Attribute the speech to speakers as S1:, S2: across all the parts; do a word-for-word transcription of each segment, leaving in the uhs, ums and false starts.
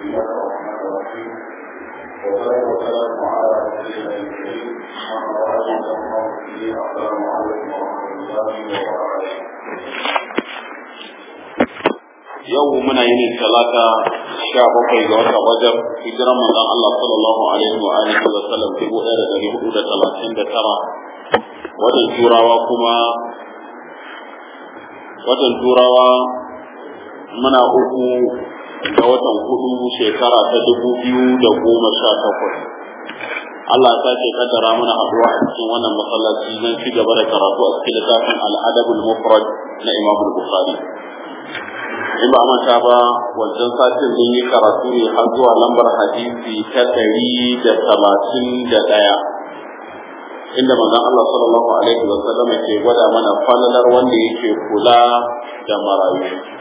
S1: الله الرحمن الرحيم والصلاة والسلام على رسول الله الكريم أما بعد السلام عليكم ورحمة الله وبركاته.
S2: yau muna yin talata sha bakwai ga watan Rajab hijiran manzon Allah sallallahu alaihi wa alihi wa sallam dubu ɗaya da ɗari hudu da talatin da tara watan turawa kuma watan turawa muna uku ga watan hudu shekara ta dubu biyu da goma sha takwas. Allah ta ce kaddara mana haduwa a cikin wannan masallaci don ci gaba da karatu a cikin littafin al-adabul mufrad na Imam Bukhari. In ba manta ba wancan satin mun yi karatu ne har zuwa lambar hadisi ta ɗari da talatin da ɗaya inda manzon Allah sallallahu alaihi wa sallam ke gwada mana falalar wanda yake kula da marayu.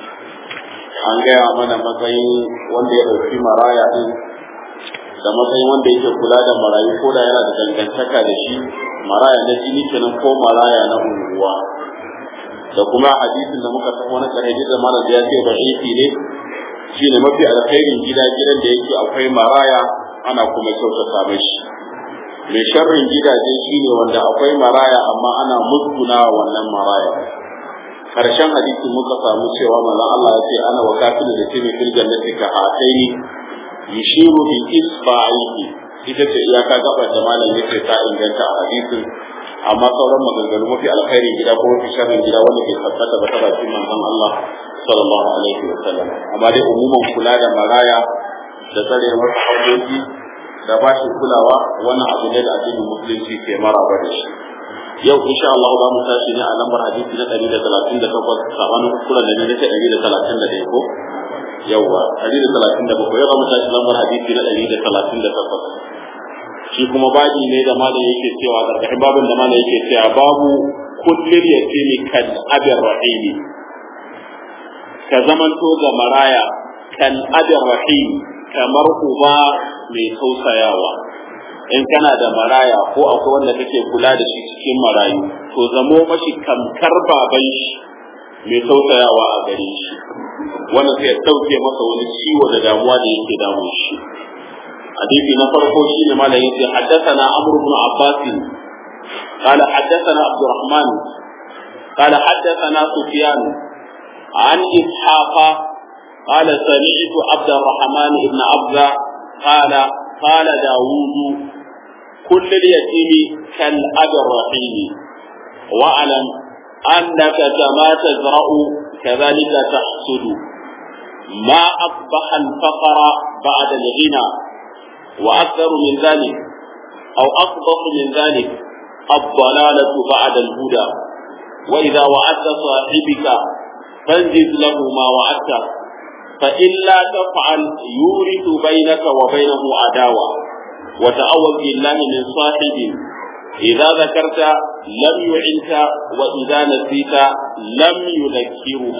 S2: An gaya mana matsayin wanda ya ɗauki maraya ɗin da matsayin wanda yake kula da marayu ko da yana da dangantaka da shi, maraya na jini kenan ko maraya na unguwa. Da kuma hadisin da muka san wani kare da malam ya ce ba ifi ne shine mafi alkhairin gida gidan da yake akwai maraya ana kuma kyautata mishi. Mai sharrin gidaje shine wanda akwai maraya amma ana musguna wannan maraya. Karshen hadisin muka samu cewa manzon Allah ya ce ana wakafilu da tini fil jannati ka hataini yushiru bi isba'ihi. Ita ce iyaka gabar da malam yake ta inganta a hadisin, amma sauran maganganu mafi alkhairin gida ko mafi sharrin gida wanda ke tabbata ba ta bakin manzon Allah sallallahu alaihi wa sallam. Amma dai umuman kula da maraya da tsare masa haƙoƙi da ba shi kulawa wannan abu ne da addinin musulunci ke maraba da shi. Yau insha Allah za mu tashi ne a lambar hadisi na ɗari da talatin da takwas sabanin kuskuren da ne na ce ɗari da talatin da ɗaya ko yawwa ɗari da talatin da bakwai yau za mu tashi lambar hadisi na ɗari da talatin da takwas. Shi kuma babi ne da malam yake cewa karkashin babin da malam yake cewa babu kullil yatimi kan abir rahimi, ka zamanto ga maraya kan abir rahim kamar uba mai tausayawa. In kana da maraya ko akwai wanda kake kula da shi cikin marayu to zamo mashi kamkar baban shi mai tausayawa a gare shi, wanda sai ya dauke masa wani ciwo da damuwa da yake damun shi. حديث نفر خوشي لما لا يجي حدثنا عمرو بن عباس قال حدثنا عبد الرحمن قال حدثنا سفيان عن إسحاق قال سمعت عبد الرحمن بن عبد قال قال داود كل اليتيم كالأب الرحيم واعلم أنك كما تزرع كذلك تحصد ما أصبح الفقر بعد الغنى وأكثر من ذلك أو أصدق من ذلك الضلالة بعد الهدى. وإذا وعدت صاحبك فانجز له ما وعدته، فإن لا تفعل يورث بينك وبينه عداوة. وتعوذ بالله من صاحب إذا ذكرت لم يعنك وإذا نسيت لم يذكرك.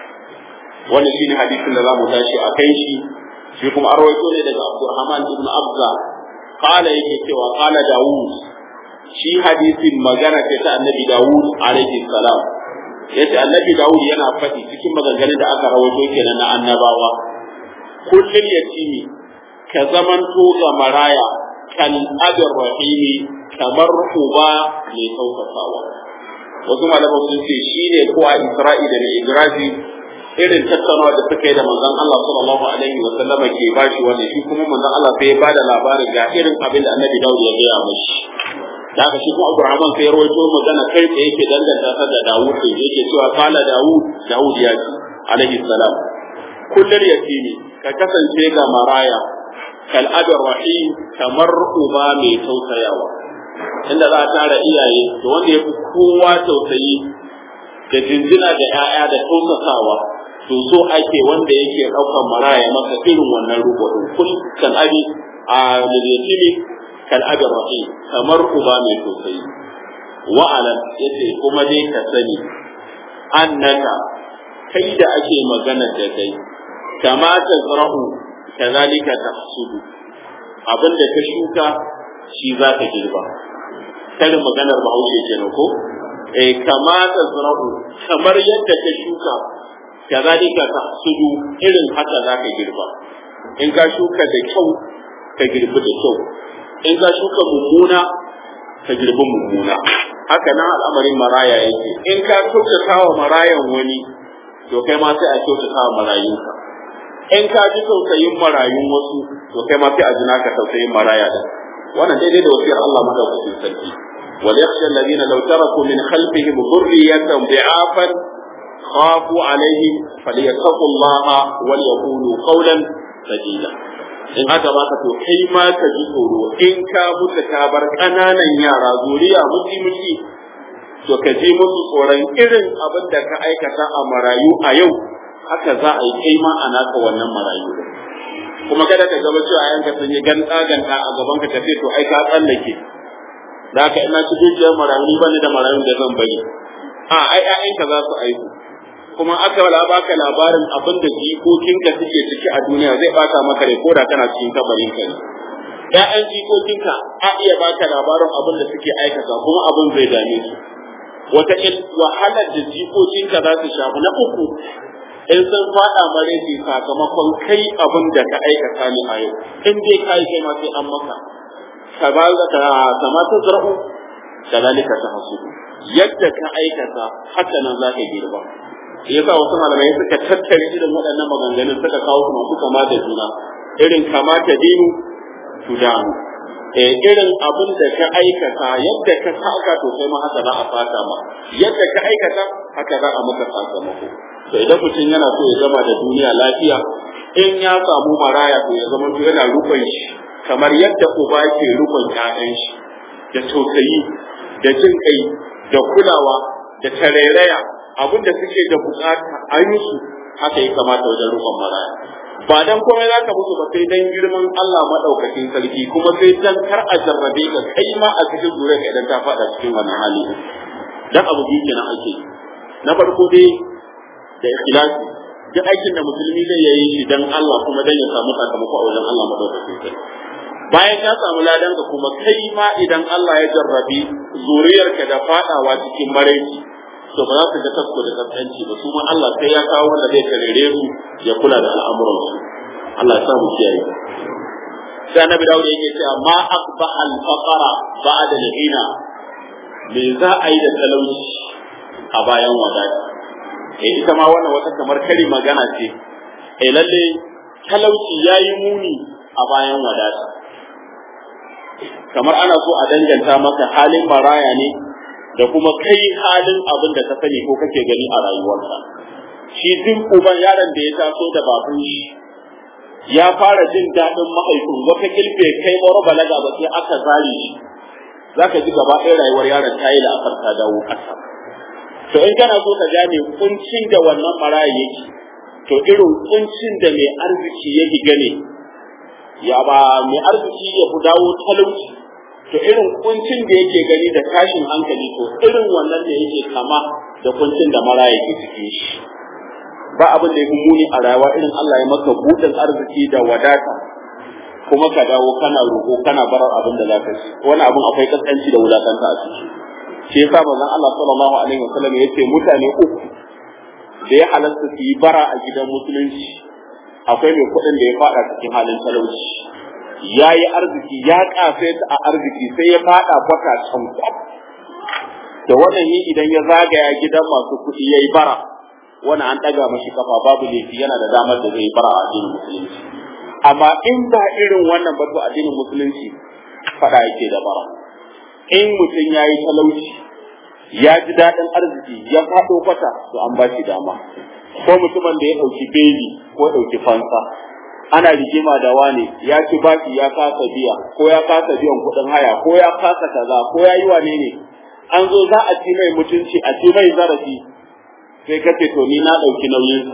S2: ونشين حديث الله متاشي أكيشي shi kuma arwaito ne daga Abdurrahman ibn Abza kala yake cewa kala Dawud, shi hadisin magana ce ta Annabi Dawud alaihi salam. Yace Annabi Dawud yana faɗi cikin maganganun da aka rawaito kenan na annabawa, kullul yatimi ka zamanto ga maraya kan abir rahimi kamar uba mai tausasawa. Wasu malaman sun ce shine ko a Isra'ila da Igraji irin tattaunawa da suka yi da manzon Allah sallallahu alaihi wa sallama ke bashi wannan, shi kuma manzon Allah sai ya bada labarin ga irin abin da Annabi Dawud ya gaya mashi. Da haka shi kuma Abraham sai ya rawaito magana kai da yake danganta ta da Dawud, yake cewa qala Dawud Dawud ya ce alaihi salam kullul yatimi ka kasance ga maraya kal abir rahim kamar uba mai tausayawa. Inda za a tara iyaye to wanda ya fi kowa tausayi da jinjina da 'ya'ya da tausasawa to so ake wanda yake ɗaukar maraya masa irin wannan rubutun kun kan abi a lilitimi kan abi rahim kamar uba mai sosai. Wa'alam yace kuma dai ka sani annaka kai da ake magana da kai kama tazra'u kazalika tahsudu, abinda ka shuka shi za ka girba. Karin maganar Bahaushe kenan ko eh kama tazra'u kamar yadda ka shuka kazalika tahsudu irin haka za ka girba. in ka shuka da kyau ka girbi da kyau, in ka shuka mummuna ka girbi mummuna. Haka nan al'amarin maraya yake, in ka kyautata wa marayan wani to kai ma sai a kyautata wa marayunka, in ka ji tausayin marayun wasu to kai ma sai a ji naka tausayin maraya da. Wannan daidai da wasiyar Allah madaukakin sarki, wal yakhsha alladhina law taraku min khalfihim dhurriyatan bi'afan khafu alaihim falyattaqullaha wal yaqulu qawlan sadida. In aka baka to kai ma ka ji tsoro, in ka mutu ka bar ƙananan yara zuriya muti muti to ka ji musu tsoron irin abin da ka aikata a marayu a yau, haka za a yi kai ma a naka wannan marayu. Kuma kada ka gaba cewa yanka sun yi ganta ganta a gaban ka tafi to ai ka tsallake, da haka ina ci dukiyar marayu ni bane da marayun da zan bari, a ai ƴaƴanka za su aiku. Kuma aka wala baka labarin abin da jikokinka suke ciki a duniya zai bata maka rai koda kana cikin kabarin ka ne. Ƴaƴan jikokinka a iya baka labarin abin da suke aikata kuma abin zai dame su. Wata wahalar da jikokinka za su shafi na uku in sun faɗa mare su sakamakon kai abin da ka aikata ne a yau, in dai kai kai ma sai an maka. Ka ba ka kama ta zar'u da zalika ta hasu, yadda ka aikata haka nan za ka girba. Yasa wasu malamai suka tattare irin waɗannan maganganun suka kawo su masu kama da juna, irin kama ta dinu tudanu, eh irin abin da ka aikata yadda ka saka to sai ma haka za a fata ma, yadda ka aikata haka za a maka sakamako. To idan mutum yana so ya gama da duniya lafiya, in ya samu maraya to ya zama yana rukun shi kamar yadda uba ke rukun ƴaƴan shi, da tausayi da jin kai da kulawa da tarairaya, abin da suke da bukata a yi su haka ya kamata wajen rukun maraya. Ba dan komai za ka musu ba sai dan girman Allah madaukakin sarki, kuma sai dan kar a jarrabe ka kai ma a cikin zuriyarka idan ta faɗa cikin wannan hali. Dan abu biyu kenan ake yi. Na farko dai da ikhlasi, duk aikin da musulmi zai yi shi dan Allah kuma dan ya samu sakamako a wajen Allah madaukakin sarki. Bayan ka samu ladan ka kuma kai ma idan Allah ya jarrabi zuriyarka da fadawa cikin maraici to ba za su ga tasko da kaskanci ba, su ma Allah sai ya kawo wanda zai karere su ya kula da al'amuran su. Allah ya samu kiyaye. Sai Annabi Dawud yake cewa ma aqba al-faqara ba'da al-ghina, me za a yi da talauci a bayan wadata? Eh ita ma wannan wata kamar kari magana ce. Eh lalle talauci yayi muni a bayan wadata. Kamar ana so a danganta maka halin maraya ne da kuma kai halin abin da ka sani ko kake gani a rayuwarka. Shi duk uban yaron da ya taso da babun shi ya fara jin daɗin mahaifin, wata kilfe kai mara balaga ba sai aka zare shi, za ka ji gaba ɗaya rayuwar yaron ta yi la'asar ta dawo ƙasa. To in kana so ka gane kuncin da wannan maraya yake, to irin kuncin da mai arziki yake gane, ya ba mai arziki ya fi dawo talauci, to irin kuncin da yake gani da tashin hankali to irin wannan da yake kama da kuncin da mara yake cikin shi. Ba abin da ya fi muni a rayuwa irin Allah ya maka buɗin arziki da wadata kuma ka dawo kana roƙo kana barar abin da zaka ci, wani abin akwai kaskanci da wulakanta a ciki. Shi yasa manzon Allah sallallahu alaihi wasallam ya ce mutane uku da ya halasta su yi bara a gidan musulunci, akwai mai kuɗin da ya faɗa cikin halin talauci, ya yi arziki ya kafe a arziki sai ya fada kwata can kwaf da wannan yi idan ya zagaya gidan masu kuɗi ya yi bara, wannan an ɗaga mashi kafa babu laifi, yana da damar da zai yi bara a addinin musulunci. Amma in ba irin wannan ba to addinin musulunci faɗa yake da bara. In mutum ya yi talauci ya ji daɗin arziki ya faɗo kwata to an ba shi dama, ko mutumin da ya ɗauki beli ko ɗauki fansa, ana rigima da wani ya ci baki ya kasa biya ko ya kasa biyan kuɗin haya ko ya kasa kaza ko ya yi wane ne, an zo za a ci mai mutunci a ci mai zarafi, sai ka ce to ni na ɗauki nauyinsa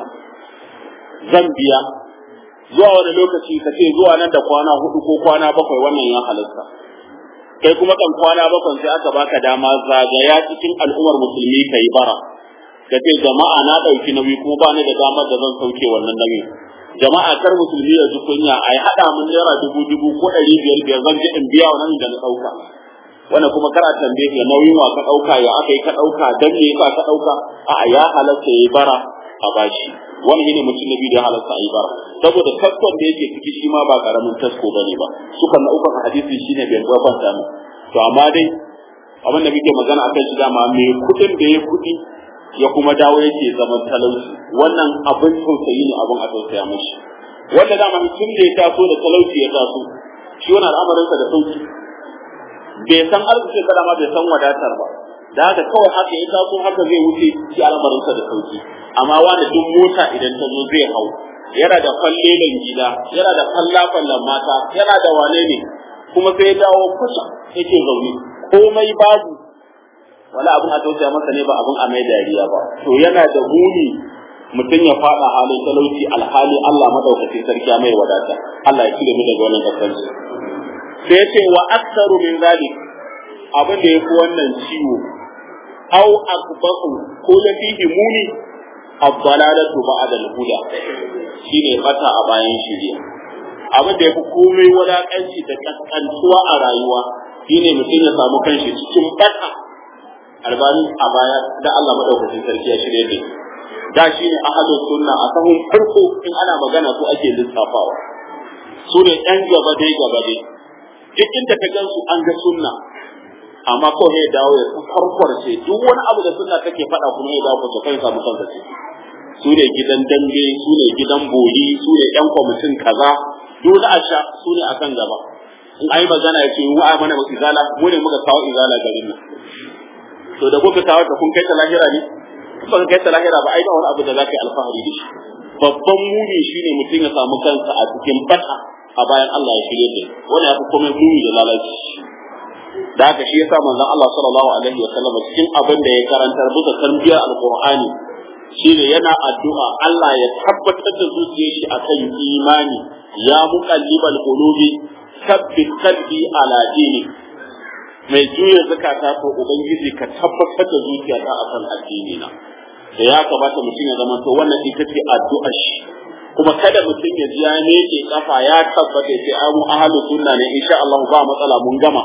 S2: zan biya, zuwa wani lokaci ka ce zuwa nan da kwana hudu ko kwana bakwai wannan ya halatta. Kai kuma kan kwana bakwai sai aka baka dama zagaya cikin al'ummar musulmi ka yi bara, ka ce jama'a na ɗauki nauyi kuma ba ni da damar da zan sauke wannan nauyi. Jama'a kar musulmi ya ji kunya a yi haɗa mun naira dubu dubu ko ɗari biyar biyar zan ji in biya wannan da na ɗauka. Wannan kuma kar a tambaye ka nauyin wa ka ɗauka, ya aka yi ka ɗauka, dan me yasa ka ɗauka, a'a ya halatta ya yi bara a bashi wannan ne mutum na biyu da halarta a yi bara saboda kaskon da yake ciki shi ma ba karamin tasko bane ba sukan na uku hadisi shine bai kwafanta mu to amma dai abin da muke magana akan shi dama mai kudin da ya kudi ya kuma dawo yake zaman talauci wannan abin tausayi ne abin a tausaya mishi wanda dama mutum da ya taso da talauci ya taso shi wannan al'amarinsa da sauki bai san arziki kada ma bai san wadatar ba da haka kawai haka ya taso haka zai wuce shi al'amarinsa da sauki amma wani duk mota idan ta zo zai hau yana da falle da gida yana da fallafallan mata yana da wane ne kuma sai ya dawo kusa yake zaune komai babu wala abin a tausaya masa ne ba abin a mai dariya ba to yana da muni mutum ya fada halin talauci alhali Allah madaukakin sarki mai wadata Allah ya kire mu daga wannan kasance sai ce wa aktsaru min zalik abin da yafi wannan ciwo au akbahu ko da fihi muni ad-dalalatu ba'da al-huda shine bata a bayan shiriya abin da yafi komai wadatanci da kaskantuwa a rayuwa shine mutum ya samu kanshi cikin bata albani a baya da Allah madaukakin sarki ya shirye da da shine ahlus sunna a sahun farko in ana magana su ake lissafawa su ne ɗan gaba dai gaba dai duk inda ka gan su an ga sunna amma ko ya dawo ya farkwarce duk wani abu da sunna take faɗa kuma ya dawo ko kai samu kanka ce su ne gidan dambe su ne gidan boli su ne ɗan kwamitin kaza duk da asha su ne akan gaba in ayi magana ya ce mu a mana izala mu ne muka kawo izala garin nan to da kuka kawo ta kun kai ta lahira ne ba kai ta lahira ba ai ba wani abu da zaka yi alfahari da shi babban muni shine mutum ya samu kansa a cikin bata a bayan Allah ya shirye da wani abu kuma muni da lalaci da haka shi yasa manzon Allah sallallahu alaihi wa sallam cikin abin da ya karantar bisa tarbiyar alqur'ani shine yana addu'a Allah ya tabbatar da zuciyar shi akan imani ya muqallibal qulubi sabbit qalbi ala dini mai juya zakata to ubangiji ka tabbatar da zuciyata akan addini na da ya kamata mutum ya zama to wannan ita ce addu'ar shi kuma kada mutum ya ji ya neke kafa ya tabbata sai ai mu ahlus sunna ne insha Allah ba matsala mun gama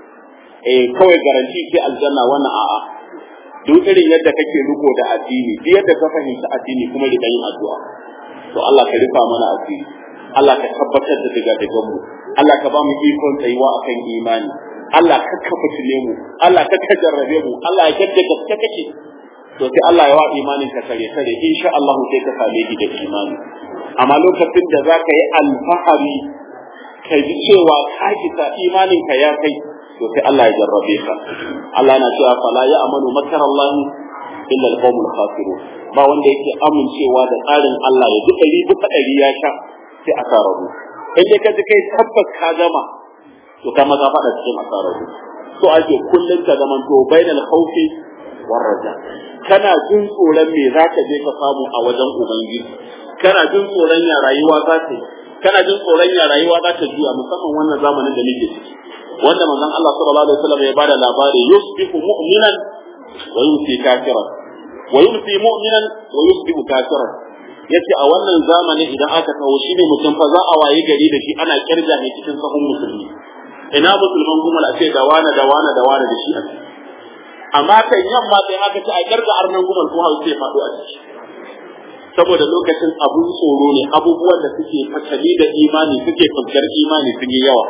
S2: eh kawai garanti sai aljanna wannan a'a duk irin yadda kake riko da addini duk yadda ka fahimci addini kuma da yin addu'a to Allah ka rufa mana asiri Allah ka tabbatar da daga daga mu Allah ka ba mu ikon tsayuwa akan imani Allah ka kafa tile mu Allah ka kajarrabe mu Allah ya kadda gaske kake to sai Allah ya wa imanin ka tare tare insha Allah sai ka same shi da imani amma lokacin da zaka yi alfahari kai ji cewa ka kita imanin ka ya kai to sai Allah ya jarrabe ka Allah na cewa fala ya amanu makarallahi illa alqawmul khasirun ba wanda yake amincewa da tsarin Allah ya duka ribu kadari ya sha sai aka rabu in dai ka ji kai tabbas ka gama to kama ka faɗa cikin asararu so ake kullum ka zaman to bainal khawfi war raja kana jin tsoron me zaka je ka samu a wajen ubangiji kana jin tsoron ya rayuwa za ta kana jin tsoron ya rayuwa za ta juya musamman wannan zamanin da muke ciki wanda manzon Allah sallallahu alaihi wasallam ya bada labari yusbihu mu'minan wa yumsi kafiran wa yumsi mu'minan wa yusbihu kafiran yace a wannan zamanin idan aka kawo shi ne mutum fa za a wayi gari da shi ana kirga ne cikin sahun musulmi ina musulman kuma a ce da wani da wani da wani da shi a ciki amma kan yamma sai aka ce a kirga arnan gumal ko hausa ya faɗo a ciki saboda lokacin abun tsoro ne abubuwan da suke fatali da imani suke fuskar imani sun yi yawa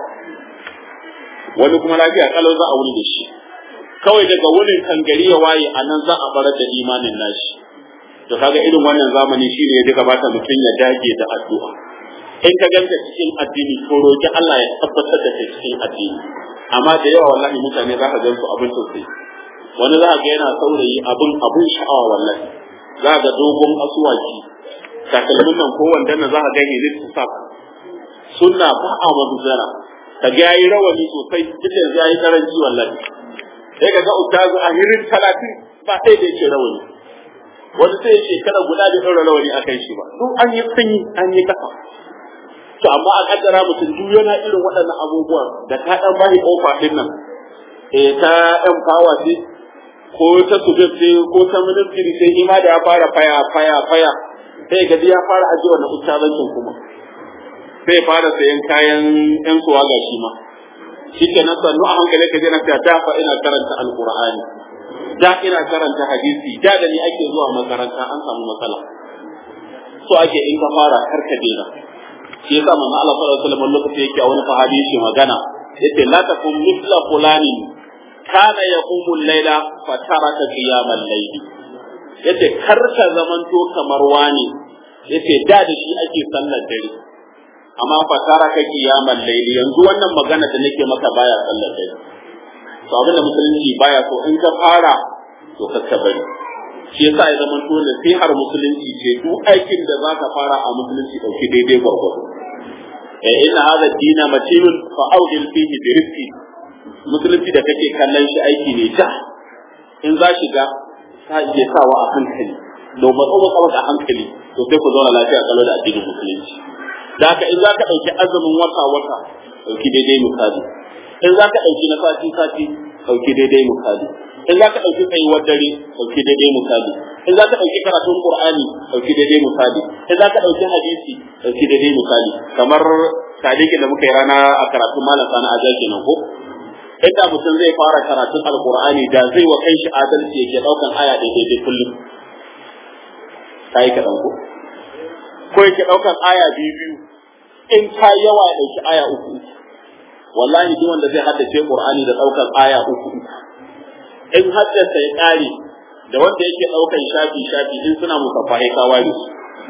S2: wani kuma lafiya kalau za a wuni da shi kawai daga wurin kan gari ya waye a nan za a barar da imanin nashi to kaga irin wannan zamani shine ya duka bata mutum ya dage da addu'a in ka ganta cikin addini ko roki Allah ya tabbatar da kai cikin addini amma da yawa wallahi mutane za ka gansu abin sosai wani za ka ga yana saurayi abin abin sha'awa wallahi za ka ga dogon asuwaki takalmin nan ko wanda na za ka ga ne lissafa sunna ba a mabuzara ka ga yayi rawani sosai cikin yayi karanci wallahi sai ka ga ustazu a hirin talatin ba sai da yake rawani wani sai shekara guda da ɗaura rawani a kai shi ba duk an yi sanyi an yi kafa to amma a kaddara mutum duk yana irin waɗannan abubuwan da ka ɗan bashi ƙofa ɗin nan eh ta ɗan fawa ce ko ta subir ce ko ta ministry sai ima da ya fara faya faya faya sai ga ya fara ajiye wannan ustazancin kuma sai fara sayan kayan ƴan suwa ga shi ma shi ke nan sannu a hankali ka je na ta fa ina karanta alƙur'ani da ina karanta hadisi da da ni ake zuwa makaranta an samu matsala so ake in ka fara karka dena shi yasa manzo Allah sallallahu alaihi wasallam lokacin yake a wani sahabi shi magana yace la takum mithla fulani kana yaqumu al-layla fa taraka qiyam al-layl yace karka zamanto kamar wani yace da da shi ake sallar dare amma fa taraka qiyam al-layl yanzu wannan magana da nake maka baya sallar dare to abin da musulunci baya so in ka fara to ka bari shi yasa ya zama dole sai har musulunci ce duk aikin da zaka fara a musulunci dauki daidai gwargwado eh inna hadha dina matinun fa awdil fihi bi rizqi musulunci da kake kallon shi aiki ne da in za shiga ta iya sawa a hankali domin ba ka a hankali to sai ku zauna lafiya kallo da addinin musulunci da haka in zaka dauki azumin wata wata dauki daidai misali in zaka dauki na sati sati dauki daidai misali in za ka ɗauki tsayuwar dare ɗauki daidai misali in za ka ɗauki karatun qur'ani ɗauki daidai misali in za ka ɗauki hadisi ɗauki daidai misali kamar sadiqin da muka yi rana a karatun malam sana a jaki nan ko inda mutum zai fara karatun alqur'ani da zai wa kanshi adalci yake ɗaukan aya da daidai kullum kai ka ɗauko ko yake ɗaukan aya biyu biyu in ta yawa ya ɗauki aya uku wallahi duk wanda zai haddace qur'ani da ɗaukan aya uku in haddasa ya ƙare da wanda yake ɗaukan shafi shafi in suna musaffahe ka ware su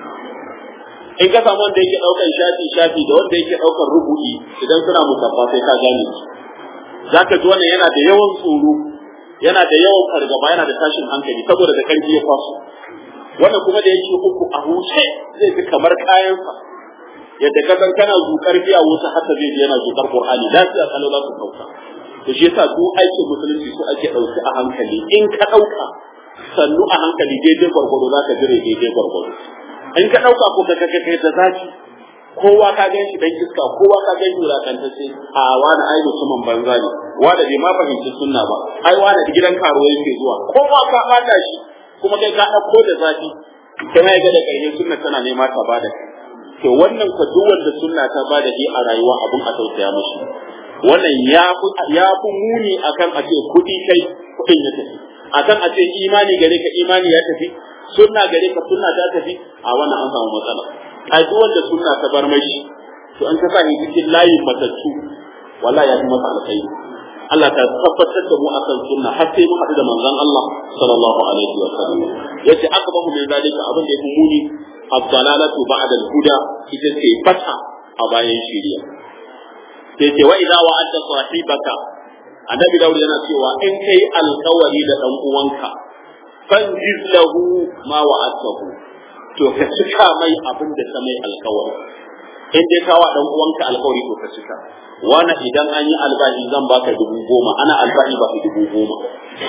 S2: in ka samu wanda yake ɗaukan shafi shafi da wanda yake ɗaukan rubu'i idan suna musaffa sai ka gane su zaka ji wannan yana da yawan tsoro yana da yawan fargaba yana da tashin hankali saboda da karfi ya kwaso wannan kuma da yake uku a huce zai fi kamar kayansa yadda ka san kana zukar biya wuta haka zai ji yana zukar qur'ani lafiya kalau za su kauka to shi yasa duk aikin musulunci su ake ɗauki a hankali in ka ɗauka sannu a hankali daidai gwargwado za ka jire daidai gwargwado in ka ɗauka ko ka kai kai da zafi kowa ka gan shi dan iska kowa ka gan shi wulakantacce a wani ai mutumin banza ne wanda bai ma fahimci sunna ba ai wani gidan karuwa yake zuwa kowa ka bata shi kuma kai ka ɗauko da zafi kana ga da kai sunna tana nema ta bada to wannan ka duk wanda sunna ta bada shi a rayuwa abun a tausaya mishi wannan ya fi ya fi muni akan a ce kuɗi kai kuɗin ya tafi akan a ce imani gare ka imani ya tafi sunna gare ka sunna ta tafi a wannan an samu matsala a duk wanda sunna ta bar mai to an ka sa ni cikin layin matattu wallahi ya fi masa alkhairi Allah ta tabbatar da mu akan sunna har sai mu haɗu da manzon Allah sallallahu alaihi wa sallam yace akbahu min zalika abin da yafi muni ad-dalalatu ba'da al-huda ita ce fata a bayan shiriya sai ce wa idza wa'adta sahibaka annabi Dawud yana cewa in kai alkawari da dan uwanka fanjiz lahu ma wa'adtahu to ka cika mai abin da ka mai alkawari in dai ka wa dan uwanka alkawari to ka cika wani idan an yi albashi zan baka dubu goma ana albashi ba ka dubu goma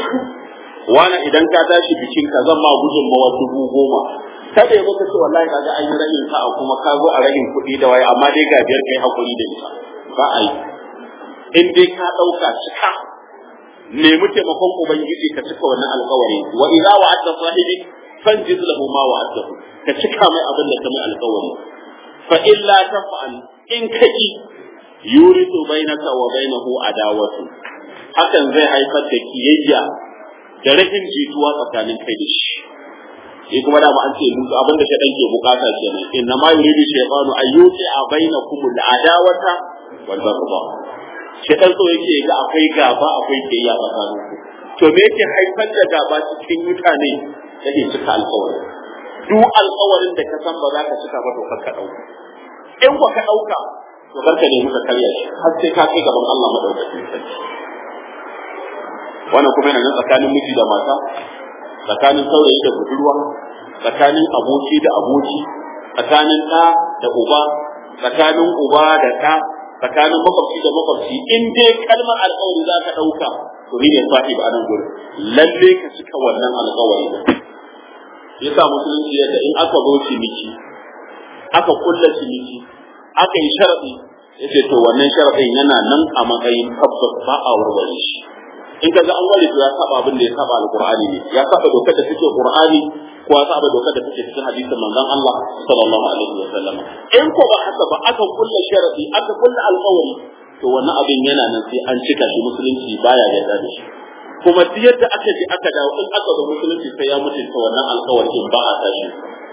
S2: wani idan ka tashi bikin ka zan ma gudunmawa dubu goma kada ya baka ce wallahi kaga an yi rahin ka kuma ka zo a rahin kuɗi da waye amma dai ga biyar kai hakuri da ita ba a yi in dai ka ɗauka cika nemi taimakon ubangiji ka cika wannan alkawari wa idza wa'adta sahibi fanjiz lahu ma wa'adahu ka cika mai abin da ka mai alkawari fa illa taf'al in kaji yuritu bainaka wa bainahu adawatu hakan zai haifar da kiyayya da rashin jituwa tsakanin kai da shi shi kuma da ba an ce musu abin da shaytan ke bukata kenan inna ma yuridu shaytanu ayyuti bainakum al-adawata wal baghdha shaytan so yake ga akwai gaba akwai kiyayya tsakanin ku to me yake haifar da gaba cikin mutane yake cika alƙawari duk alƙawarin da ka san ba za ka cika ba to ka dauka in ba ka dauka to barka ne muka karya shi har sai ka kai gaban Allah madaukakin sarki wannan kuma yana nan tsakanin miji da mata tsakanin saurayi da budurwa tsakanin aboki da aboki tsakanin ɗa da uba tsakanin uba da ɗa tsakanin makwabci da makwabci in dai kalmar alƙawari za ka ɗauka to ni ne sa'i ba nan gurin lalle ka cika wannan alƙawari da yasa musulunci yadda in aka zo ciniki aka kulla ciniki aka yi sharadi yace to wannan sharadin yana nan a matsayin tabbas ba a warware shi in kaga an ware to ya saba abin da ya saba alqur'ani ne ya saba dokar da take qur'ani ko ya saba dokar da take cikin hadisin manzon Allah sallallahu alaihi wasallam in ko ba haka ba aka kulla sharadi aka kulla alƙawari to wannan abin yana nan sai an cika shi musulunci baya yarda da shi kuma duk yadda aka ji aka dawo in aka zo musulunci sai ya mutunta wannan alƙawarin ba a tashi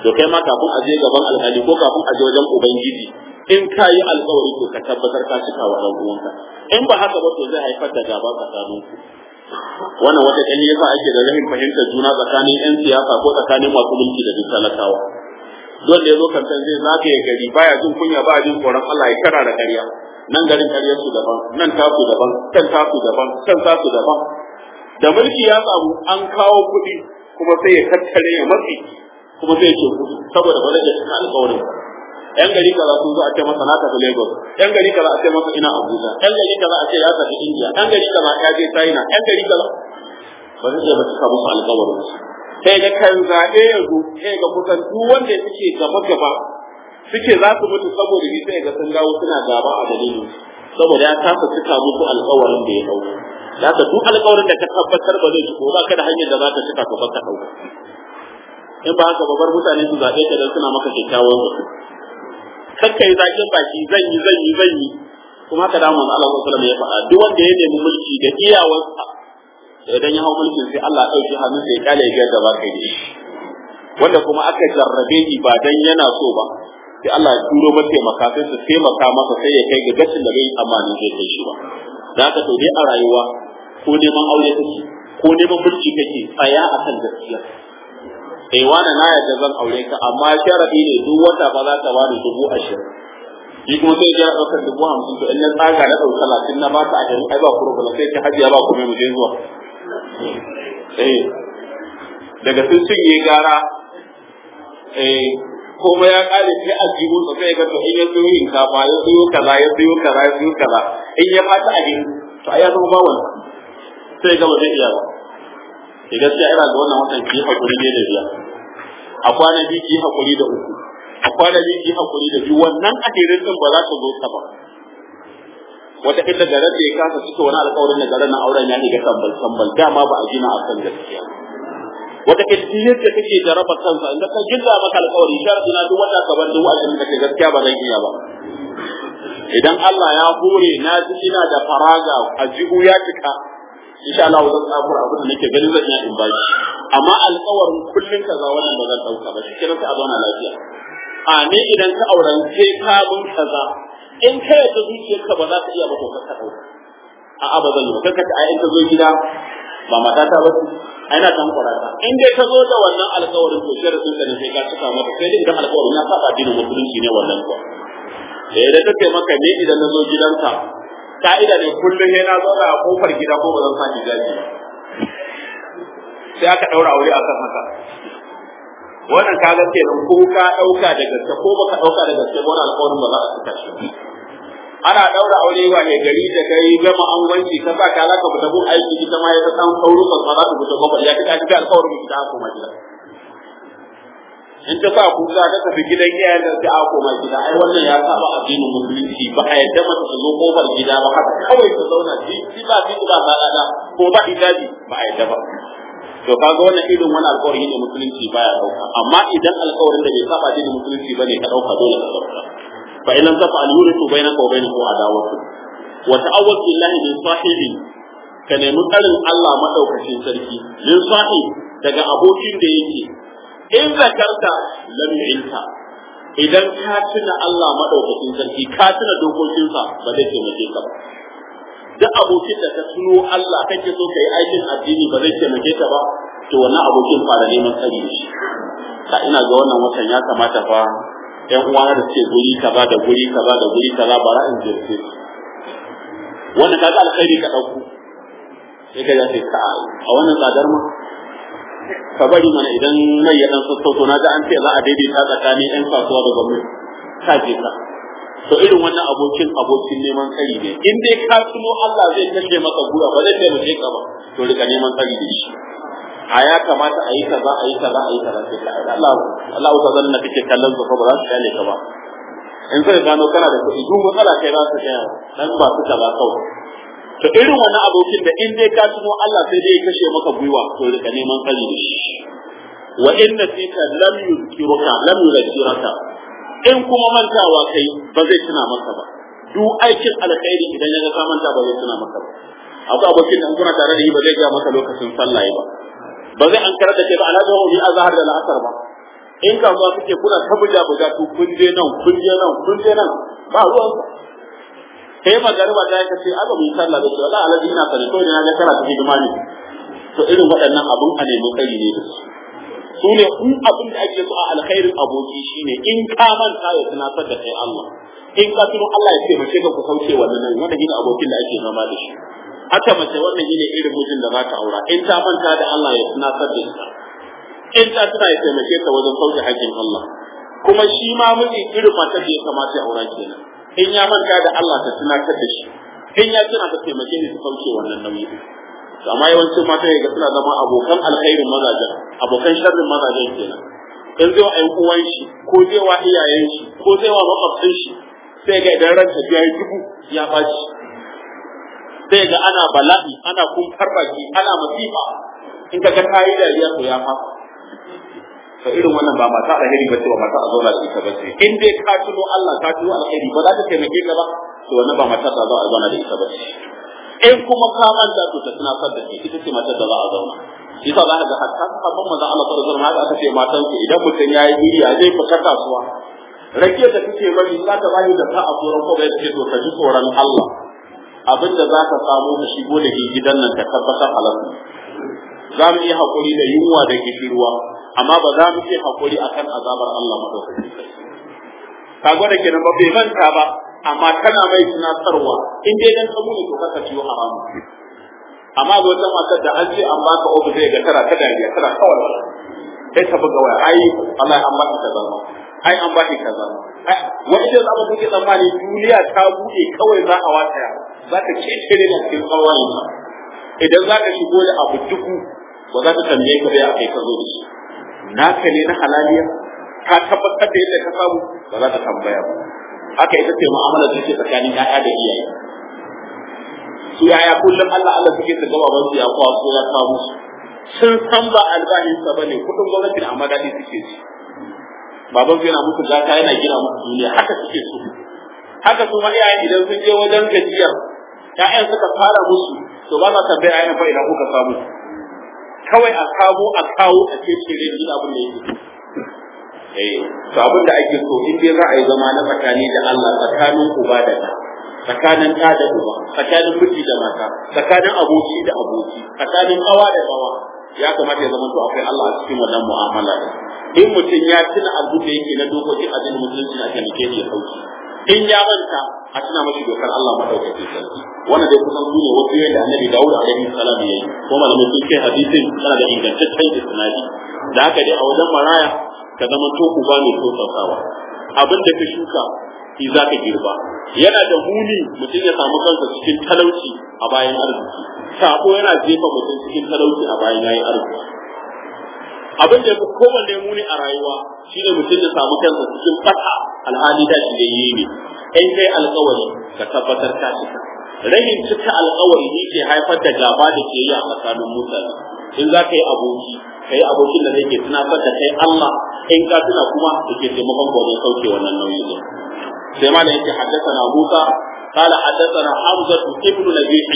S2: to kai ma kafin a je gaban alƙali ko kafin a je wajen ubangiji in ka yi alƙawari to ka tabbatar ka cika wa ɗan uwanka in ba haka ba to zai haifar da gaba tsakanin ku wannan wata kalli yasa ake da rahin fahimtar juna tsakanin yan siyasa ko tsakanin masu mulki da duk talakawa don da yazo kantan zai zagaye gari baya jin kunya ba jin tsoron Allah ya kara da ƙarya nan garin ƙaryar su daban nan tasu daban kan tasu daban kan tasu daban da mulki ya samu an kawo kuɗi kuma sai ya tattare ya matsi kuma sai ya ce kuɗi saboda ba zai cika alƙawarin yan gari kaza sun zo a ce masa na tafi Lagos yan gari kaza a ce masa ina Abuja yan gari kaza a ce ya tafi India yan gari kaza ya je China yan gari kaza ba zai ba cika musu alƙawarin sai ga kan zaɓe yanzu sai ga kusan duk wanda suke gaba gaba suke za su mutu saboda ni sai ga sun dawo suna gaba a dalilin saboda ya kasa cika musu alƙawarin da ya dauka da ka duk alƙawarin da ka tabbatar ba zai shigo ba ka da hanyar da za ka cika ka baka dauka in ba haka babar mutane su zaɓe ka dan suna maka kyakkyawan wasu kakkai zakin baki zan yi zan yi zan yi kuma haka da manzo Allah sallallahu alaihi wasallam ya faɗa duk wanda ya nemi mulki da iyawarsa idan ya hau mulkin sai Allah ya dauki hannun sai ya kale ya gaba kai da shi wanda kuma aka jarrabe shi ba dan yana so ba sai Allah ya turo masa taimaka sai su taimaka masa sai ya kai ga gacin da bai amana zai kai shi ba da haka to dai a rayuwa ko neman aure kake ko neman mulki kake tsaya akan gaskiya eh wani na yadda zan aure ka amma sharadi ne duk wata ba za ta bani dubu ashirin shi kuma sai ya ɗaukar dubu hamsin to in na tsaga na ɗauka talatin na ba ta ashirin ai ba problem sai ta hajiya ba kuma mu je zuwa eh daga sun cinye gara eh kuma ya kare sai a jibo sa sai ga to in ya siyo shinkafa ya siyo kaza ya siyo kaza ya siyo kaza in ya fata a gini to ai ya zama ba wannan sai ga ba zai iya ba ke gaskiya ina ga wannan watan ki hakuri ne da biya a kwana biyu ki hakuri da uku a kwana biyu ki hakuri da biyu wannan ahirin din ba za ta zo ta ba wata ita garin da ya kasa cika wani alƙawarin da garin na auren ya ga tambal tambal dama ba a gina a kan gaskiya wata ita yadda kake jaraba kansa inda ka gilla maka alƙawari sharadi na duk wata ka bar duk ashirin da ke gaskiya ba zan iya ba idan Allah ya hore na ji ina da faraga a jihu ya cika insha Allah zan tsafur abin da nake ganin zan iya in bashi amma alƙawarin kullun kaza wannan ba zan dauka ba shi kenan sai a zauna lafiya a ne idan ka auren sai ka bin kaza in ka yadda zuciyarka ba za ta iya ba to ka dauka a a ba zan yi ba kanka ai in ka zo gida ba mata ta ba ai na tan kwarata in dai ka zo da wannan alƙawarin to sai rasul da sai ka cika mata sai dai idan alƙawarin ya saba dinin musulunci ne wannan ko eh da take maka ne idan na zo gidanka ka'ida ne kullum ne na zauna a kofar gida ko ba zan sa hijabi sai aka daura aure akan haka wannan ka ga kenan ko ka dauka da gaske ko baka dauka da gaske ba wannan alƙawarin ba za a cika shi ana daura aure wa ne gari da kai gama an wanci ka sa kala ka fita gun aiki ita ma ya ta san kaurukan ba za ta fita ba ya ta ga alƙawarin ki ta koma gida in ta sa ku za ta tafi gidan iyayen da ta koma gida ai wannan ya saba addinin musulunci ba a yadda mata ta zo kofar gida ba haka kawai ta zauna ji ji ba ji ba sadada ko ba hijabi ba a yadda ba to kaga wannan irin wani alƙawari ne musulunci baya dauka amma idan alƙawarin da bai saba addinin musulunci bane ka dauka dole ka dauka fa in lam tafa'al yurisu bainaka wa bainahu adawatu wa ta'awwaz billahi min sahibi ka nemi tsarin Allah madaukakin sarki min sahi daga abokin da yake in zakarta lam yu'ilka idan ka tuna Allah madaukakin sarki ka tuna dokokinsa ba zai taimake ka ba duk abokin da ka tuno Allah kake so kai aikin addini ba zai taimake ka ba to wannan abokin fara neman tsari da shi ka ina ga wannan watan ya kamata fa ƴan uwana da suke guri kaza da guri kaza da guri kaza bara in jirce wannan kaga alkhairi ka dauko sai ka ya ce ka a wannan tsadar ma ka bari mana idan mai ya dan sassauto na ga an ce za a daidaita tsakanin ƴan kasuwa da gwamnati ka je ka to irin wannan abokin abokin neman tsari ne in dai ka tuno Allah zai kashe maka gura ba zai taimake ka ba to rika neman tsari da shi a ya kamata a yi kaza a yi kaza a yi kaza sai ka Allah Allah ta zanna kake kallon su fa ba za su kale ka ba in sai gano kana da kuɗi duk matsala kai za su ga dan ba su kaza kawai to irin wannan abokin da in dai ka tuno Allah sai dai ya kashe maka gwiwa to rika neman tsari da shi wa inna fika lam yuzkiruka lam yuzkiraka in kuma mantawa kai ba zai tuna maka ba duk aikin alkhairi idan ya ga ka manta ba zai tuna maka ba akwai abokin da kuna tare da shi ba zai ga maka lokacin sallah ba ba zai an karar da kai ba alhaji hu bi azhar da al'asar ba in kasuwa suke kuna ta buga buga to kun je nan kun je nan kun je nan ba ruwan sai magariba ta yi kace aka bi sallah da wala alaji ina sani to ina ga kana ta hidima ne to irin waɗannan abun a nemi kai ne su ne in abin da ake so a alkhairin aboki shine in ka manta ya tunatar da kai Allah in ka tuno Allah ya ce mace ka ku sauke wannan nan wanda gina abokin da ake zama da shi haka mace wannan gine irin mijin da za ta aura in ta manta da Allah ya tunatar da ita in ta tuna ya taimake ta wajen sauke haƙƙin Allah kuma shi ma miji irin matar da ya kamata ya aura kenan in ya manta da Allah ta tunatar da shi in ya tuna ta taimake ni ta sauke wannan nauyi amma yawancin mata ga suna zama abokan alkhairin mazajen abokan sharrin mazajen kenan in zai wa ƴan uwan shi ko zai wa iyayen shi ko zai wa makwabcin shi sai ga idan ranta ya yi dubu ya baci sai ga ana bala'i ana kumfar baki ana masifa in ka ga kayi dariya to ya fafa to irin wannan ba mata alheri ba ce ba mata a zauna da ita ba ce in dai ka tuno Allah ka tuno alheri ba za ta taimake ka ba to wannan ba mata za a zauna da ita ba ce in kuma ka manta to ta tunatar da ke ita ce matar da za a zauna shi yasa za ka ga hatta sabon manzon Allah sallallahu alaihi wasallam aka ce matan ku idan mutum yayi iriya zai fita kasuwa rake da kike bari za ta bayi da ta a tsoron ko bai ce to ka ji tsoron Allah abinda za ka samu ka shigo da gidan nan ka tabbatar halal za mu yi hakuri da yunwa da kishirwa amma ba za mu yi hakuri akan azabar Allah madaukakin sarki ka gwada kenan ba bai manta ba amma kana mai tunatarwa in dai dan samu ne to kaka ciwo haramu amma ga wata matar da an ce an baka obu zai ga tara ta dariya tara kawai sai ta buga waya ai Allah an baka kaza ai an baki kaza ai wani da zama kuke tsammani duniya ta buɗe kawai za a wataya za ka kece ne da cikin kawai idan za ka shigo da abu duku ba za ta tambaye ka bai akai ka zo da shi naka ne na halaliya ka tabbatar da yadda ka samu ba za ta tambaya ba haka ita ce mu'amala da take tsakanin ƴaƴa da iyaye su yaya kullum Allah Allah suke ta gaba wanda ya kwaso ya kawo su sun san ba albahin sa bane kudin gwamnati da amma dadi suke ci baban yana musu gata yana gina musu duniya haka suke so haka kuma iyaye idan sun je wajen gajiyar ƴaƴan suka fara musu to ba za ta bai ayyana fa idan kuka samu kawai a kawo a kawo a ce ce ne gina abin da yake eh to abin da ake so in dai za a yi zama na tsakani da Allah tsakanin uba da ɗa tsakanin ɗa da uba tsakanin miji da mata tsakanin aboki da aboki tsakanin kawa da kawa ya kamata ya zama to akwai Allah a cikin wannan mu'amala in mutum ya tuna abin da yake na dokokin addinin musulunci na taimake shi ya sauki in ya manta a tuna mashi dokar Allah madaukakin sarki wannan dai kusan su ne wasu yadda annabi Dawud alaihi salam ya yi ko malamai sun kai hadisin tana da ingantaccen isnadi da haka dai a wajen maraya ka zama to uba mai tausasawa abin da ka shuka shi za ka girba yana da muni mutum ya samu kansa cikin talauci a bayan arziki sako yana jefa mutum cikin talauci a bayan yayin arziki abin da yafi kowanne muni a rayuwa shine mutum ya samu kansa cikin fata alhali da shi da yi ne in kai alƙawari ka tabbatar ka cika rahin cika alƙawari ne ke haifar da gaba da ke yi a tsakanin mutane in za ka yi aboki ka yi abokin da zai ke tunatar da kai Allah in ka tuna kuma da ke taimakon ka wajen sauke wannan nauyi ne sai ma da yake haddasa Musa قال حدثنا حمزة ابن نبيح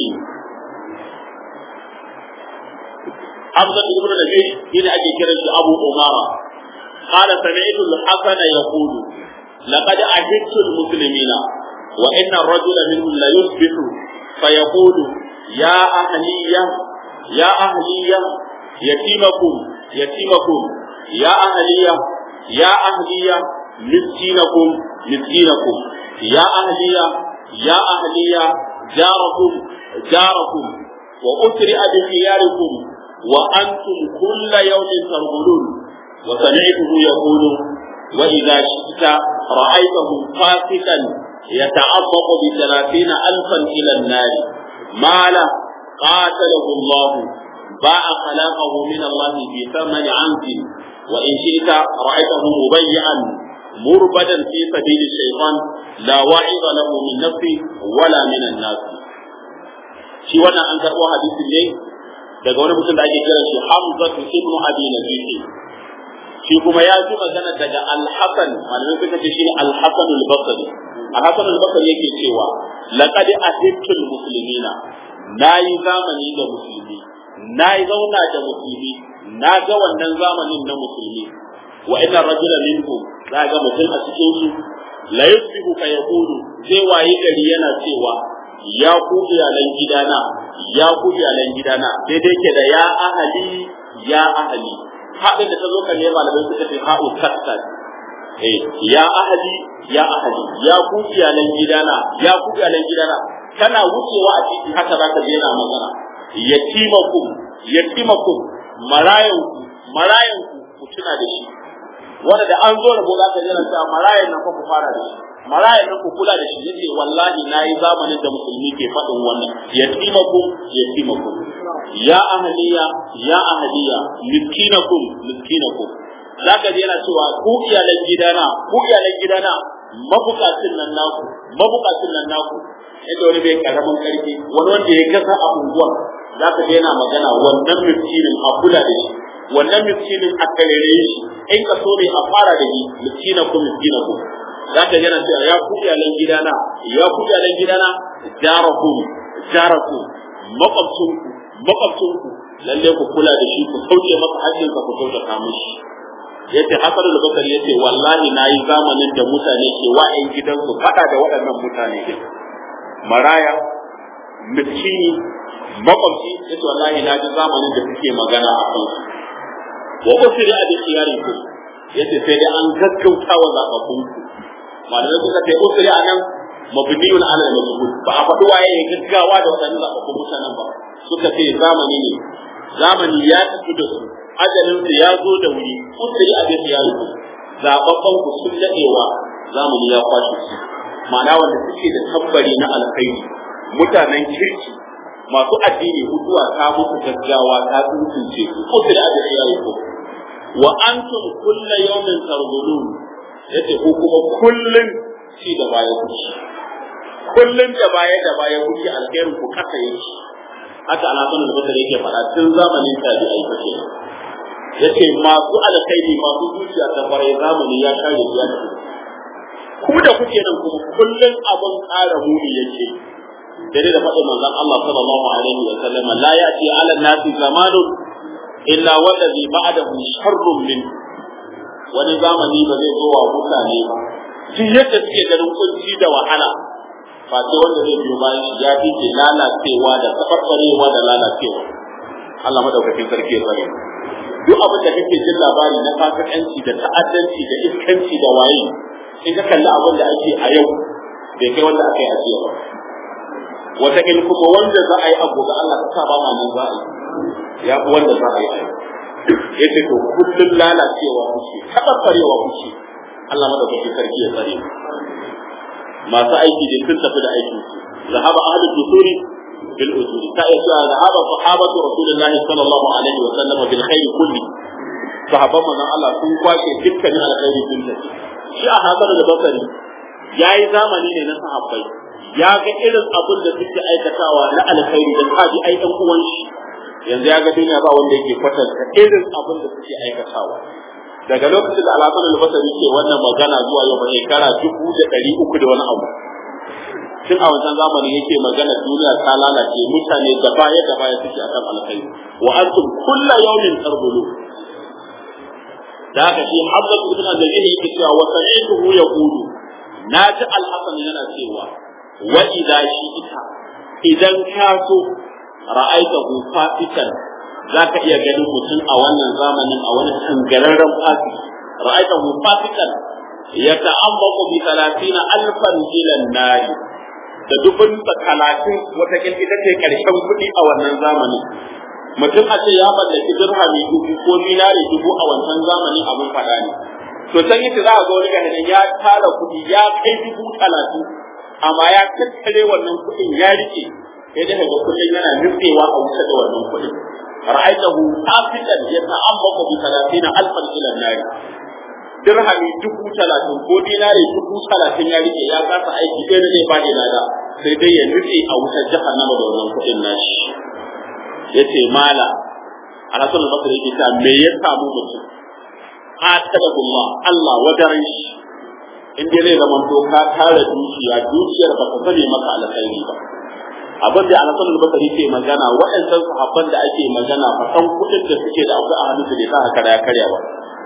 S2: حمزة ابن نبيح هنا أجي كرش أبو أمارة قال سمعت الحسن يقول لقد عهدت المسلمين وإن الرجل منهم ليصبح فيقول يا أهلية يا أهلية يتيمكم يتيمكم يا أهلية يا أهلية مسكينكم مسكينكم يا أهلية يا أهلية جاركم جاركم وأسرع بخياركم وأنتم كل يوم تنظرون وسمعته يقول وإذا شئت رأيته فاسقا يتعبق بثلاثين ألفا إلى النار ما له قاتله الله باع خلاقه من الله في ثمن عنز وإن شئت رأيته مبيعا مربدا في سبيل الشيطان لا واعظ له من نفسه ولا من الناس shi wannan an karɓo hadisi ne daga wani mutum da ake kiran shi Hamzatu ibn Abi Nabihi shi kuma ya ji magana daga Al-Hasan malamin suka ce shi ne Al-Hasan al-Basri Al-Hasan al-Basri yake cewa laqad ahibtu al-muslimina nayi zamani da musulmi nayi zauna da musulmi na ga wannan zamanin na musulmi wa inna rajula minhum za ga mutum a cikin su la yusbihu fa yaqulu sai waye gari yana cewa ya ku iyalan gidana ya ku iyalan gidana daidai ke da ya ahali ya ahali haɗin da ta zo kan ne malamai suka ce ha'u katta eh ya ahali ya ahali ya ku iyalan gidana ya ku iyalan gidana kana wucewa a titi haka za ka yana magana yatimakum yatimakum marayanku marayanku ku tuna da shi wanda da an zo rabo za ka jira cewa marayan nan fa ku fara da shi marayan nan ku kula da shi yace wallahi nayi zamanin da musulmi ke faɗin wannan yatimakum yatimakum ya ahliya ya ahliya miskinakum miskinakum zaka ji yana cewa ku iyalan gidana ku iyalan gidana mabukatun nan naku mabukatun nan naku inda wani bai karamin karfi wani wanda ya gasa a unguwar zaka ji yana magana wannan miskinin a kula da shi wannan miskinin a karere shi in ka so ne a fara da shi miskinakum miskinakum zaka ji yana cewa ya ku iyalan gidana ya ku iyalan gidana jarakum jarakum makwabcinku makwabcinku lalle ku kula da shi ku sauke masa hakkin ka ku sauka mishi yace Hasan al-Bakari yace wallahi nayi zamanin da mutane ke wa'in gidansu fada da waɗannan mutane din maraya miskini makwabci yace wallahi na ji zamanin da suke magana a kan su wa usri abi khiyarikum yace sai dai an gaggauta wa zababbun ku malamai suka ce usri anan mabniyun ala al-majhul ba a faɗi waye ya gaggawa da waɗannan zababbun mutanen ba suka ce zamani ne zamani ya tafi da su ajalin su ya zo da wuri usri abi khiyarikum zababban ku sun dadewa zamani ya kwashe su ma'ana wanda suke da tabbari na alkhairi mutanen kirki masu addini mutuwa ta musu gaggawa ta tsuntunce su usri abi khiyarikum wa antum kullu yawmin tarbulun yace ko kuma kullun ci da baya kuci kullun da baya da baya kuci alkhairin ku kasa yake haka alasan da bakare yake fara tun zamanin tabi'ai kace yace masu alkhairi masu zuciya ta bare zamani ya kare ya ku da kuke nan kuma kullun abun ƙara muni yake dare da faɗin manzon Allah sallallahu alaihi wa sallam la yati ala nasi zamanun illa wallazi ba'dahu sharrun min wani zamani ba zai zo wa mutane ba shi yadda suke ganin kunci da wahala ba sai wanda zai biyo bayan shi ya fi lalacewa da tabarbarewa da lalacewa Allah madaukakin sarki ya tsare duk abin da kake jin labari na fasikanci da ta'addanci da iskanci da waye in ka kalli abin da ake a yau bai kai wanda aka yi a jiya ba wata in kuma wanda za a yi abu ga Allah ta ba ma nan za a yi ya fi wanda za a yi a yau yace to kullun lalacewa kuke tabarbarewa kuke Allah madaukakin sarki ya tsare masu aiki da sun tafi da aikin su zahaba ahlul dusuri bil usuri ta yace zahaba sahabatu rasulullah sallallahu alaihi wa sallam bil khair kulli sahabban manzon Allah sun kwashe dukkanin alkhairi sun tafi shi a Hasan da Basri yayi zamani ne na sahabbai ya ga irin abin da suke aikatawa na alkhairi da kaji ai dan uwan shi yanzu ya ga duniya ba wanda yake kwatanta irin abin da suke aikatawa daga lokacin da Al-Hasan al-Basri ke wannan magana zuwa yau mai shekara dubu da ɗari uku da wani abu tun a wancan zamanin yake magana duniya ta lalace mutane da baya da baya suke akan alkhairi wa antum kullu yawmin tarbulu da haka shi Abdul ibn Al-Jazir yake cewa wa sami'tuhu yaqulu naji Al-Hasan yana cewa wa idza shi'ita idan ka so ra'aitahu fasikan zaka iya ganin mutum a wannan zamanin a wani tangararren fasik ra'aitahu fasikan yata'ammaqu bi thalathina alfan ila an-nar da dubun talatin wata kin ita ce karshen kuɗi a wannan zamanin mutum a ce ya mallaki dirhami dubu ko dinari dubu a wancan zamanin abin fada ne to san yace za a ga wani ganin ya tara kuɗi ya kai dubu talatin amma ya tattare wannan kuɗin ya rike sai dai ga kullun yana nufewa a wuce da wannan kuɗin ra'aytahu afidan yata'ammaqu bi thalathina alfan ila an-nar dirhami dubu talatin ko dinari dubu talatin ya rike ya kasa aiki sai da zai bada lada sai dai ya nufe a wutar jahannama da wannan kuɗin nashi yace mala Al-Hasan al-Basri yake ta me ya samu mutum atadullah Allah wadaran shi in dai zai zama to ka tare dukiya dukiyar ba ta zame maka alkhairi ba abin da Al-Hasan al-Basri ke magana waɗannan sahabban da ake magana fa san kuɗin da suke da akwai a hannunsu da ta haka da ya karya ba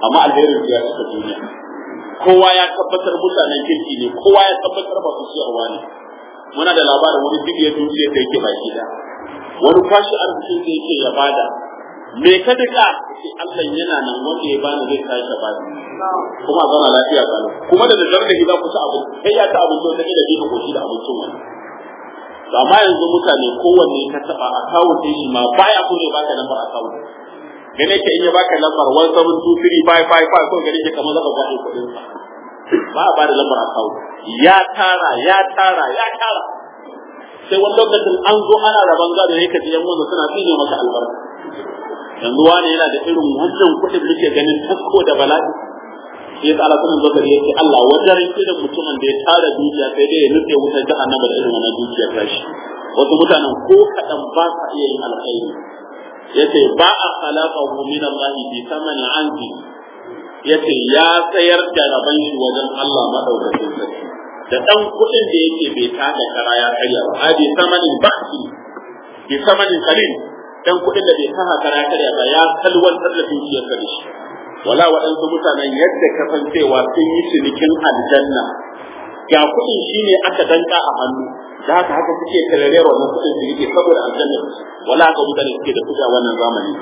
S2: amma alherin ya cika duniya. Kowa ya tabbatar mutanen kirki ne, kowa ya tabbatar ba su ciyarwa ne. Muna da labarin wani bidiyo dukiyar da yake baki da wani kwashi arzikin da yake ya bada me ka duka sai Allah yana nan wanda ya bani zai kai ka bani kuma zana lafiya kana kuma da daddare da gida kusa abu sai ya ta abu to take da dika koshi da abincin wani. Amma yanzu mutane kowanne ka taba account din shi ma baya ko ne baka lambar account gane ke in ya baka lambar one seven two three five five five ko gane ke kamar zaka ga kudin sa ba ba da lambar account ya tara ya tara ya tara sai wani lokacin an zo ana raban gado ne kaji yan wanda suna tsine maka albarka. Yanzu wani yana da irin wannan kuɗin muke ganin tasko da bala'i sai ta Allah sunan zakari yake Allah wajen irin mutumin da ya tara dukiya sai dai ya nufe wutar jahannama da irin wannan dukiyar tashi. Wasu mutanen ko kaɗan ba sa iya yin alkhairi yace ba a khalaqahu min Allah bi thamanin anzi yace ya sayar da raban shi wajen Allah madaukakin sarki da dan kuɗin da yake bai tada kara ya karya ba hadi thamanin bakhsi bi thamanin qalil dan kuɗin da bai taha kara ya karya ba ya kalwantar da dukiyar sa shi. Wala waɗansu mutanen yadda ka san cewa sun yi cinikin aljanna ga kuɗin shine aka danka a hannu da haka haka suke karere wannan kuɗin da yake saboda aljanna. Wala ga mutane suke da kuɗi a wannan zamani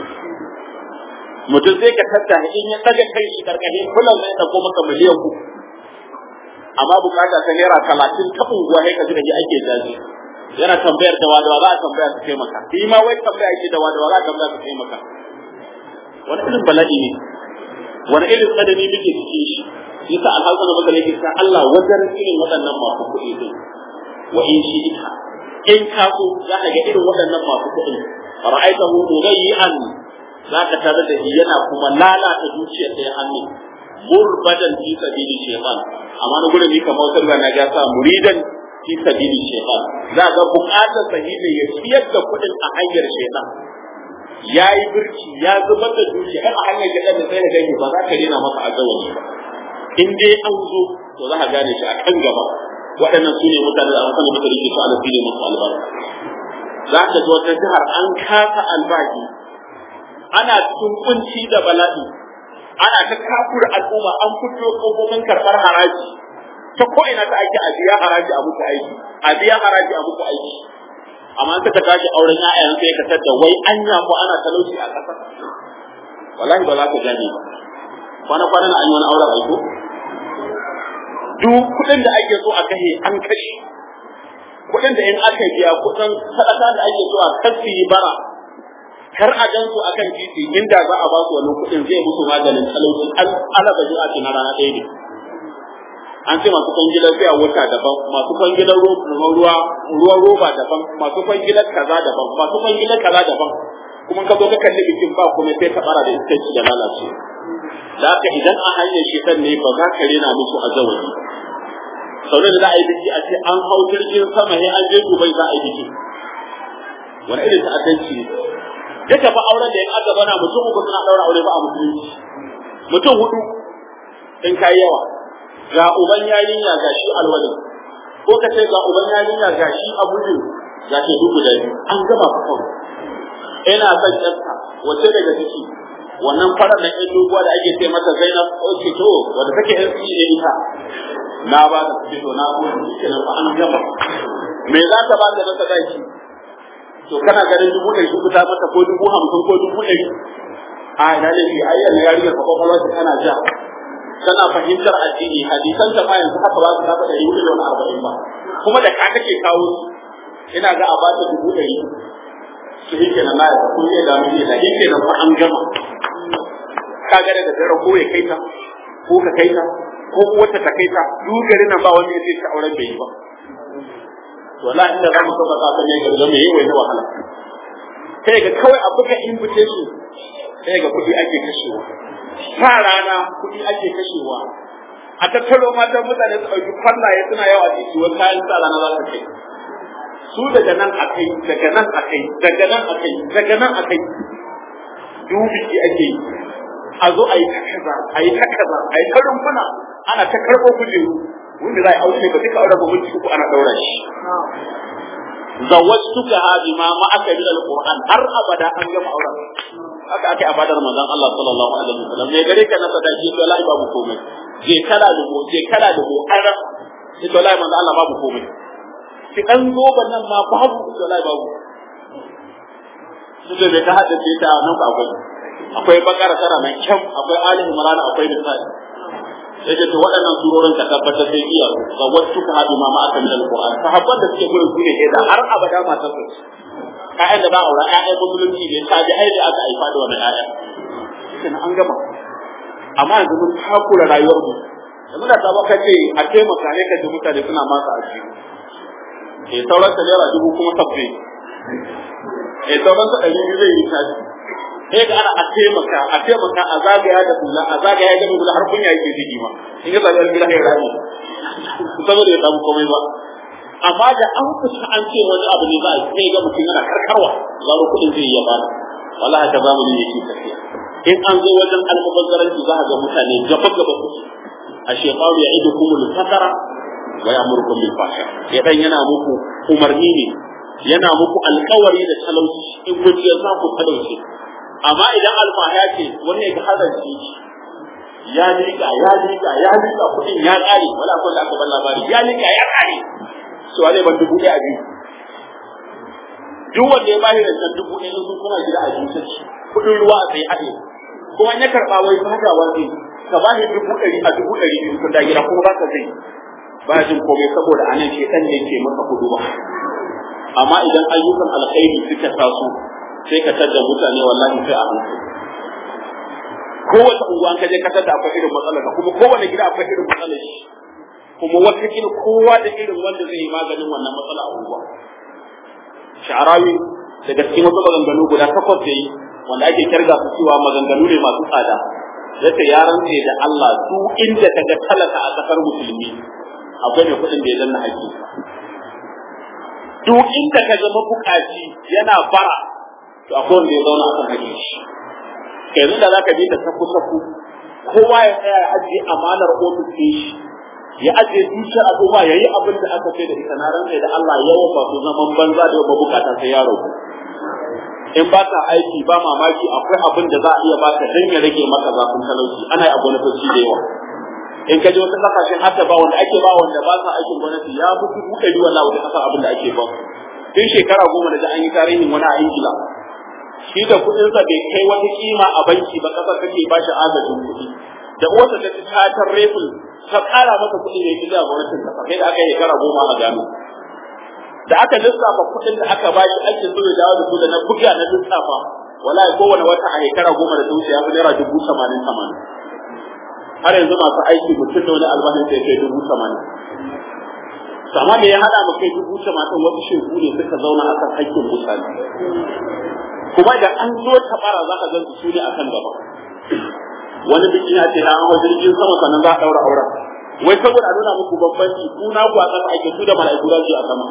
S2: mutum zai ka tattara in ya daga kai shi karkashin kullum zai dauko maka miliyan uku amma bukata ta naira talatin ta unguwa sai ka ji da ake jaji yana tambayar da wadawa za a tambaya su kai maka shi ma wai tambaya ake da wadawa za a tambaya su kai maka. Wani irin bala'i ne wani irin tsanani muke cikin shi yasa alhazan da muka yake sa Allah wajen irin waɗannan masu kuɗi din wa in shi ita in ka so za ka ga irin waɗannan masu kuɗin ra'aitahu mughayyan za ka tare da shi yana kuma lalata zuciyar da ya hannu murbadan fi sabili shaytan amma na gurin ni kamar wata na ga sa muridan fi sabili shaytan za ga buƙatar sahibi ya ciyar da kuɗin a hanyar shaytan yayi birki ya zubar da zuciya a hanyar gidan da sai da gani ba za ka rena masa azawani ba in dai an zo to za ka gane shi a kan gaba. Waɗannan su ne mutane da aka mutu da su alafi ne masu albarka. Za ka zo ta jihar an kasa albashi ana cikin kunci da bala'i ana ta kafur al'umma an fito kofofin karɓar haraji ta ko ina ta ake a biya haraji a muku aiki a biya haraji a muku aiki amma an ka tashi auren ƴaƴan sai ka tada wai anya ko ana talauci a ƙasa wallahi ba za ka gane ba. Kwana kwana na an yi wani auren aiko duk kuɗin da ake so a kashe an kashe kuɗin da in aka biya kuɗin sadaka da ake so a kasi bara kar a gan su akan titi inda za a ba su wannan kuɗin zai musu maganin talauci alaba ji a cikin rana ɗaya ne. An ce masu kwangilar fiya wata daban masu kwangilar ruwa ruwan roba daban masu kwangilar kaza daban masu kwangilar kaza daban kuma ka zo ka kalli bikin ba kuma sai ka fara da iskanci da lalace. Da haka idan a hanyar shekan ne ba za ka rena musu azawari sau da za a yi biki a ce an hau jirgin sama ne an je Dubai za a yi biki wani irin ta'addanci ne. Duka fa auren da in aka bana mutum uku suna daura aure ba a musulunci mutum hudu in kai yawa ga uban yarinya ga shi alwali ko ka ce ga uban yarinya ga shi abudin ga ke dubu da an gama fa kawai. Ina son yarsa wace daga ciki wannan farar da ɗan doguwa da ake ce mata Zainab oke to wanda take yan ci ne ita na ba ta ce to na gode shi ne fa an gama me za ta ba ta da sadaki to kana ganin dubu ɗari uku ta mata ko dubu hamsin ko dubu ɗari a ina ne shi ayyar yarinyar fa kwakwalwa ta ana ja tana fahimtar addini hadisan ta ma yanzu haka ba su ta ɗari hudu da wani arba'in ba kuma da ka kake kawo ina ga a ba ta dubu ɗari su yake na naya ko ya da mai da yake na fa an gama ka ga da dare ko ya kaita ko ka kaita ko wata ta kaita duk garin nan ba wani yake auren bai yi ba. Wallahi inda za mu saba ka ne ga me yayi wani wahala sai ga kawai a buga invitation sai ga kuɗi ake kashewa sa rana kuɗi ake kashewa a tattaro matan mutane su ɗauki kwallaye suna yawa a ciki wani kayan sa rana za su kai su daga nan akai daga nan akai daga nan akai daga nan akai dubi ake yi a zo a yi ta kaza a yi ta kaza a yi ta rumfuna ana ta karɓo kujeru wanda za a yi aure ba duka aure ba mutu uku ana ɗaura shi zawwajtuka hadi ma ma aka bi alquran har abada an gama auren haka ake a fadar manzon Allah sallallahu alaihi wasallam me gare ka na sadaki to wallahi babu komai je kala da go je kala da go an ran to wallahi manzon Allah babu komai ki dan zoban nan ma babu to wallahi babu su da ka hada ce ta nan akwai akwai bakara tara mai kyau akwai ali imran akwai misali sai to waɗannan surorin ka tabbatar sai iya ga wasu ka hadu ma ma akan alquran sahabban da suke gurin su ne da har abada ma ta su ƴaƴan da ba aure ƴaƴan musulunci ne ta ji aiki aka haifa da wannan ƴaƴan kin an gama amma yanzu mun takura rayuwar mu da muna ta baka ce a taimaka ne ka ji mutane suna masa a ciki eh sauran ta naira dubu kuma sabbi eh sauran ta ɗari biyu zai yi tashi sai ga ana a taimaka a taimaka a zagaya da kula a zagaya da kula har kunya yake jiki ma in ga zagayar gida ya rami saboda ya samu komai ba amma da an kusa an ce wani abu ne ba sai ga mutum yana karkarwa zaro kudin zai iya bada wallahi ka zamu ne yake tafiya in an zo wajen almubazzaranci za ka ga mutane gaba gaba su a shekaru ya idu kumul fakara wa ya'murukum bil fahsha ya dan yana muku umarni ne yana muku alƙawari da talauci in kun ji za ku talauci amma idan alfahya ce wani ya ga hazarci ya lika ya lika ya lika kudin ya kare wala kun da aka bar labari ya lika ya kare so wale ban dubu ɗaya a biyu duk wanda ya bashi da san dubu ɗaya sun kuma gida a biyu sai kudin ruwa a sai haɗe kuma ya karɓa wai fadawa zai ka ba shi dubu ɗari a dubu ɗari biyu kun da gida kuma za ka zai ba jin komai saboda anan ce ɗan ne ke masa kudu ba amma idan ayyukan alkhairi suka taso sai ka tada mutane wallahi sai a hankali kowace unguwa ka je ka tada akwai irin matsalar ka kuma kowane gida akwai irin matsalar shi kuma wata kila kowa da irin wanda zai yi maganin wannan matsala a unguwa sha'arawi daga cikin wasu maganganu guda takwas da yi wanda ake kirga su cewa maganganu ne masu tsada yace ya rantse da Allah su inda kaga talaka a kasar musulmi akwai ne kudin da ya danna haƙi duk inda kaga mabukaci yana bara to akwai wanda ya zauna akan haƙi shi yanzu da zaka bi da saku saku kowa ya tsaya ya ajiye amanar ofis ɗin shi ya ajiye dukiyar al'umma yayi abin da aka ce da ita na rantsa da Allah yawan ba su zaman banza da mabukata sai yaro in ba ta aiki ba mamaki akwai abin da za a iya baka dan ya rage maka zafin talauci ana yi abu na fashi da yawa in ka je wata kasashen hatta ba wanda ake ba wanda ba sa aikin gwamnati ya fi dubu ɗari wallahi wata kasar abin da ake ba tun shekara goma da an yi tarihin wani a Ingila shi da kuɗinsa bai kai wata kima a banki ba kasar kake ba shi agajin kuɗi da uwarsa ta ci tatar reful ta ƙara masa kuɗi da ya a gwamnatin kasa sai da aka yi shekara goma a gano da aka lissafa kuɗin da aka bashi ake so ya dawo da su da na buga na lissafa wallahi kowane wata a shekara goma da ta wuce ya fi naira dubu tamanin tamanin har yanzu masu aiki mutum da wani albashin sai kai dubu tamanin amma me ya hada mu kai dubu tamanin wasu shegu ne suka zauna a kan haƙƙin mutane kuma da an zo ta bara za ka gan su ne akan gaba wani biki ya ce na hawa jirgin sama sannan za a ɗaura auren wai saboda a nuna muku bambanci ku na ku a ƙasa ake su da mala'iku za su a sama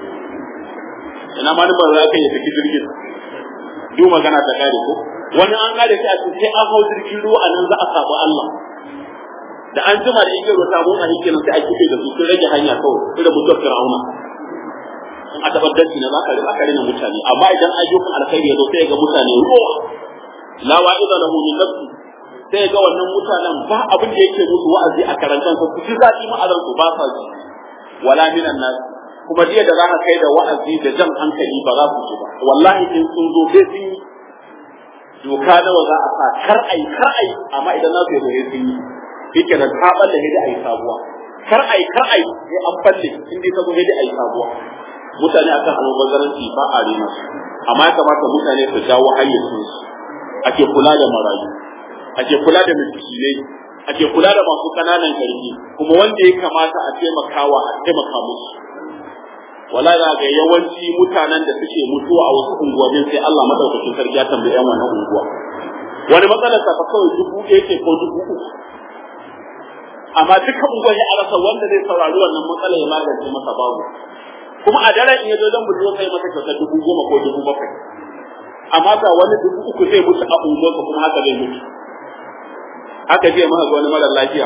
S2: ina ma nufin za ka yi saki jirgin duk magana ta kare ko wani an kare sai a ce sai an hau jirgin ruwa a nan za a samu Allah da an jima da igiyar wata motsa hikin sai a kife da su sun rage hanya kawai sai da mutuwar fir'auna in a tabbatar ne za ka rika rina mutane amma idan ayyukan alkhairi ya zo sai ga mutane ruwa la wa'iza lahu min nafsi sai ga wannan mutanen ba abin da yake musu wa'azi a karantan su su zaɗi ma'azan su ba sa ji wala minan nas kuma jiya da zaka kai da wa'azi da jan hankali ba za su ji ba wallahi in sun zo sai sun yi doka nawa za a sa kar ai kar ai amma idan na su yi sai sun yi yake da ta balle da ai sabuwa kar ai kar ai sai an balle in dai ka zo da ai sabuwa mutane akan almubazzaranci ba a rena su amma ya kamata mutane su jawo hayyacin su ake kula da marayu ake kula da miskinai ake kula da masu kananan karfi kuma wanda ya kamata a taimakawa a taimaka musu wala da ga yawanci mutanen da suke mutuwa a wasu unguwannin sai Allah madaukakin sarki ya tambaye yan wannan unguwa wani matsalar sa fa kawai dubu ɗaya ce ko dubu uku amma duka unguwar ya arasa wanda zai saurari wannan matsala ya magance masa babu kuma a daren in ya zo zan buɗe sai masa kyautar dubu goma ko dubu bakwai amma ga wani dubu uku zai mutu a unguwarsa kuma haka zai mutu aka je maka ga wani mara lafiya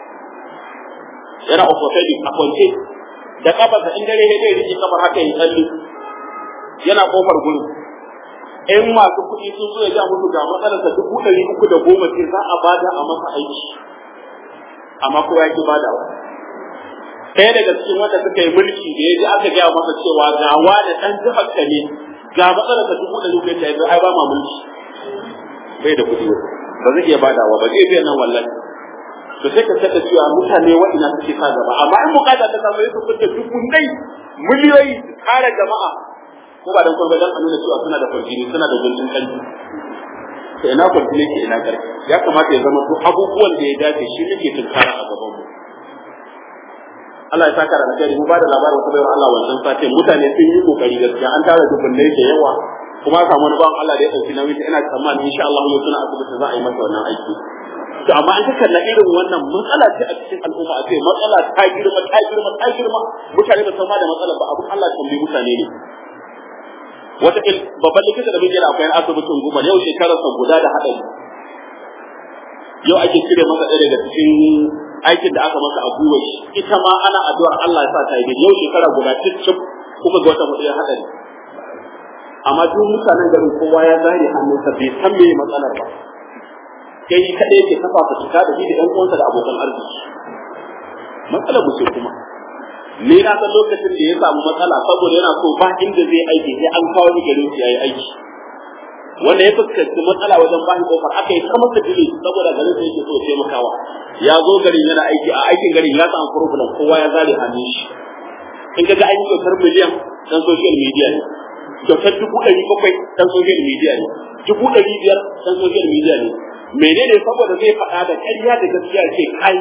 S2: yana orthopedic a kwance da kafarsa in dare sai dai rike kafar haka ya tsalli yana kofar gurin in masu kuɗi sun zo ya ga musu ga matsalar ta dubu ɗari uku da goma ce za a bada a masa aiki amma kowa ya ki badawa. Ɗaya daga cikin wanda suka yi mulki da ya ji aka gaya masa cewa ga wani ɗan jihar ka ne ga matsalar ta dubu ɗari uku ya ce ai ba ma mulki bai da kuɗi ba zai iya badawa ba zai iya nan wallahi. To sai ka tada cewa mutane waɗanda suke sa gaba amma in bukata ta samu su fitta dubu ɗai miliyoyi kare jama'a ko ba dan kuma dan a nuna cewa suna da farjini suna da guntun kanji. To ina farjini ke ina karfi ya kamata ya zama duk abubuwan da ya dace shi nake tunkara a gaban mu. Allah ya saka da alheri mu ba da labarin wata bayan Allah wannan satin mutane sun yi kokari gaskiya an tara dubunnai da yawa kuma samu wani bawan Allah da ya dauki nauyi ina tsammani insha Allah yau suna asibiti za a yi masa wannan aiki. To amma an kalla irin wannan matsala ce a cikin al'umma a ce matsala ta girma ta girma ta girma mutane ba san ma da matsala ba abin Allah tambayi mutane ne. Wata babban likita da muke da akwai asibitin Guma yau shekararsa guda da haɗari. Yau ake cire masa ɗaya daga cikin aikin da aka masa a gwiwa shi ita ma ana addu'ar Allah ya sa ta yi yau shekara guda cikin kuka ga wata mutum ya haɗari. Amma duk mutanen garin kowa ya zare hannunsa bai san me matsalar ba. Kai kaɗai ke kafa ta cika da shi da ɗan uwansa da abokan arziki. Matsalar mu ce kuma ni na san lokacin da ya samu matsala saboda yana so ba inda zai aiki sai an kawo ni garin shi yayi aiki. Wanda ya fuskanci matsala wajen ba shi kofar aka yi ta masa dile saboda garin sa yake so taimakawa. Ya zo garin yana aiki a aikin garin ya samu problem kowa ya zare hannun shi. In ka ga an yi kyautar miliyan dan social media ne. Kyautar dubu ɗari bakwai dan social media ne. Dubu ɗari biyar dan social media ne. Menene saboda zai faɗa da ƙarya da gaskiya ce kai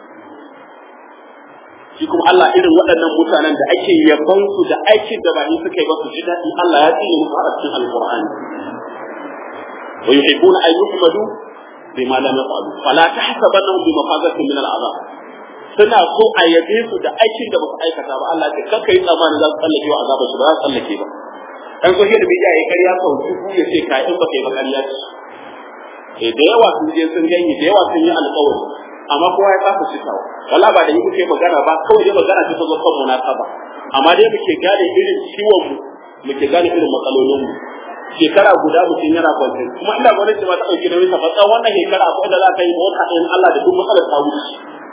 S2: shi kuma Allah irin waɗannan mutanen da ake yaban su da aikin da ba ni suka yi ba su ji daɗi Allah ya tsine musu a cikin Alƙur'ani wa yuhibbuna an yuhmadu bima lam yaf'alu fala tahsabannahum bi mafazatin min al'azab suna so a yabe su da aikin da ba su aikata ba Allah ya kakkai tsammanin za su tsallake wa azabar su ba za su tsallake ba dan so da bidiya yayi ƙarya sau dubu ya ce kai in ba kai ba ƙarya ce eh da yawa sun je sun gani da yawa sun yi alƙawari amma kowa ya kasa cikawa wala ba da yi kuke magana ba kawai dai magana ce ta zo kan munasaba amma dai muke gane irin ciwon mu muke gane irin matsalolin mu shekara guda mutum yana kwance kuma ina gwamnati ma ta dauki nauyin sa fa wannan shekara akwai da za ka yi wata ɗayan Allah da duk matsalar ta wuce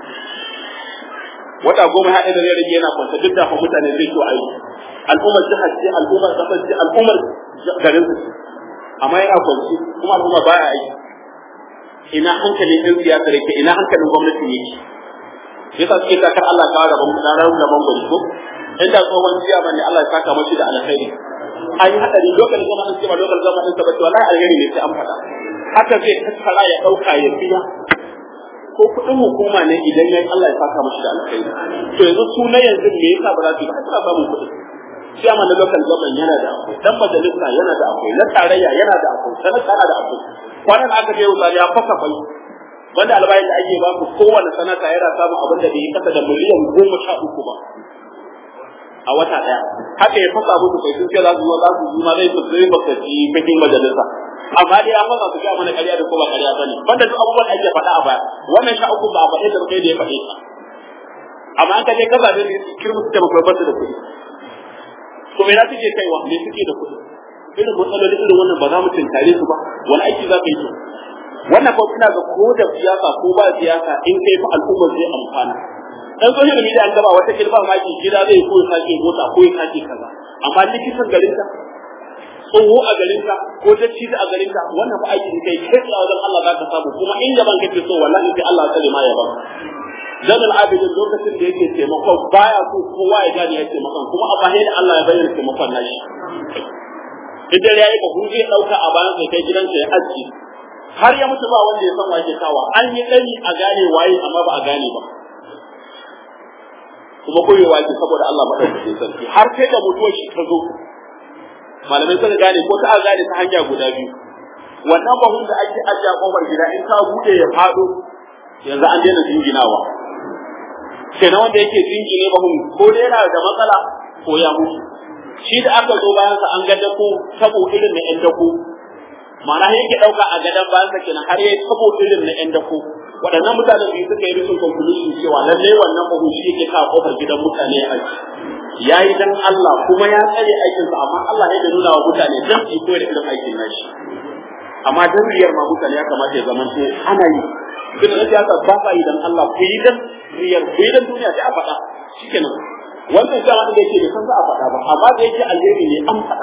S2: wata goma haɗe da zai rage yana kwance duk da fa mutane zai to ayi al'ummar jihar ce al'ummar kasar ce al'ummar garin su amma yana kwance kuma al'umma baya aiki ina hankalin ɗan siyasa yake ina hankalin gwamnati yake yasa suke takar Allah ka ga ban da ran gaban gwamnati ko inda tsohon jiya bane Allah ya saka mashi da alkhairi ai hadari lokacin zama an ce ba lokacin zama an tabbata wallahi alheri ne sai an faɗa haka zai tattara ya dauka ya biya ko kuɗin hukuma ne idan yayi Allah ya saka mashi da alkhairi to yanzu su na yanzu me yasa ba za su ba suna samun kuɗi sai amma na lokacin zaman yana da akwai dan majalisa yana da akwai na tarayya yana da akwai sanata yana da akwai kwanan aka je wuta ya fasa bai wanda albayin da ake ba ku kowane sanata yana samun abin da bai kasa da miliyan goma sha uku ba a wata daya haka ya fasa musu kai sun ce za su zo za su zuma zai su zai baka ci cikin majalisa amma dai an masa su ga mana ƙarya da kuma ƙarya bane banda duk abubuwan da ake faɗa a baya wannan sha uku ba a faɗe da kai da ya faɗe ta amma an kaje kaza da kirmu su taimaka ba su da kuɗi to me za su ke kaiwa me suke da kuɗi irin matsaloli irin wannan ba za mu tunkare su ba wani aiki za ka yi to wannan ko kina ga ko da siyasa ko ba siyasa in kai fa al'umma zai amfana dan so da media an gaba wata kilba ma ki gida zai ko sake mota ko ya sake kaza amma likitan garin ka tsoho a garin ka ko dacci a garin ka wannan fa aiki ne kai kai tsawa dan Allah za ka samu kuma in gaban kake so wallahi sai Allah ya tsare ma ya ba dan al'abid lokacin da yake taimako baya so kowa ya gane ya taimakon kuma a bahin Allah ya bayyana taimakon nashi idan yayi ba kun zai dauka a bayan sai kai gidansa ya aski har ya mutu ba wanda ya san waje kawa an yi dani a gane waye amma ba a gane ba kuma koyewa ce saboda Allah madaukakin sarki har sai da mutuwar shi ta zo malamai suka gane ko ta gane ta hanya guda biyu wannan bahun da ake ajiya kofar gida in ka bude ya fado yanzu an daina jinginawa sai na wanda yake jingine bahun ko dai yana da matsala ko ya mutu shi da aka zo bayan sa an ga dako tabo irin na yan dako ma'ana yake dauka a gadan bayan sa kenan har yayi tabo irin na yan dako waɗannan mutane biyu suka yi rikin conclusion cewa lalle wannan bahu shi yake kawo kofar gidan mutane a yayi dan Allah kuma ya tsare aikinsa amma Allah ya da nuna wa mutane dan su koyar da irin aikin nashi amma dan riyar ma mutane ya kamata ya zama to ana yi duk da ya ba sa yi dan Allah ku yi dan riyar ku yi dan duniya sai a faɗa shikenan wannan sai wanda yake da san za a faɗa ba amma da yake alheri ne an faɗa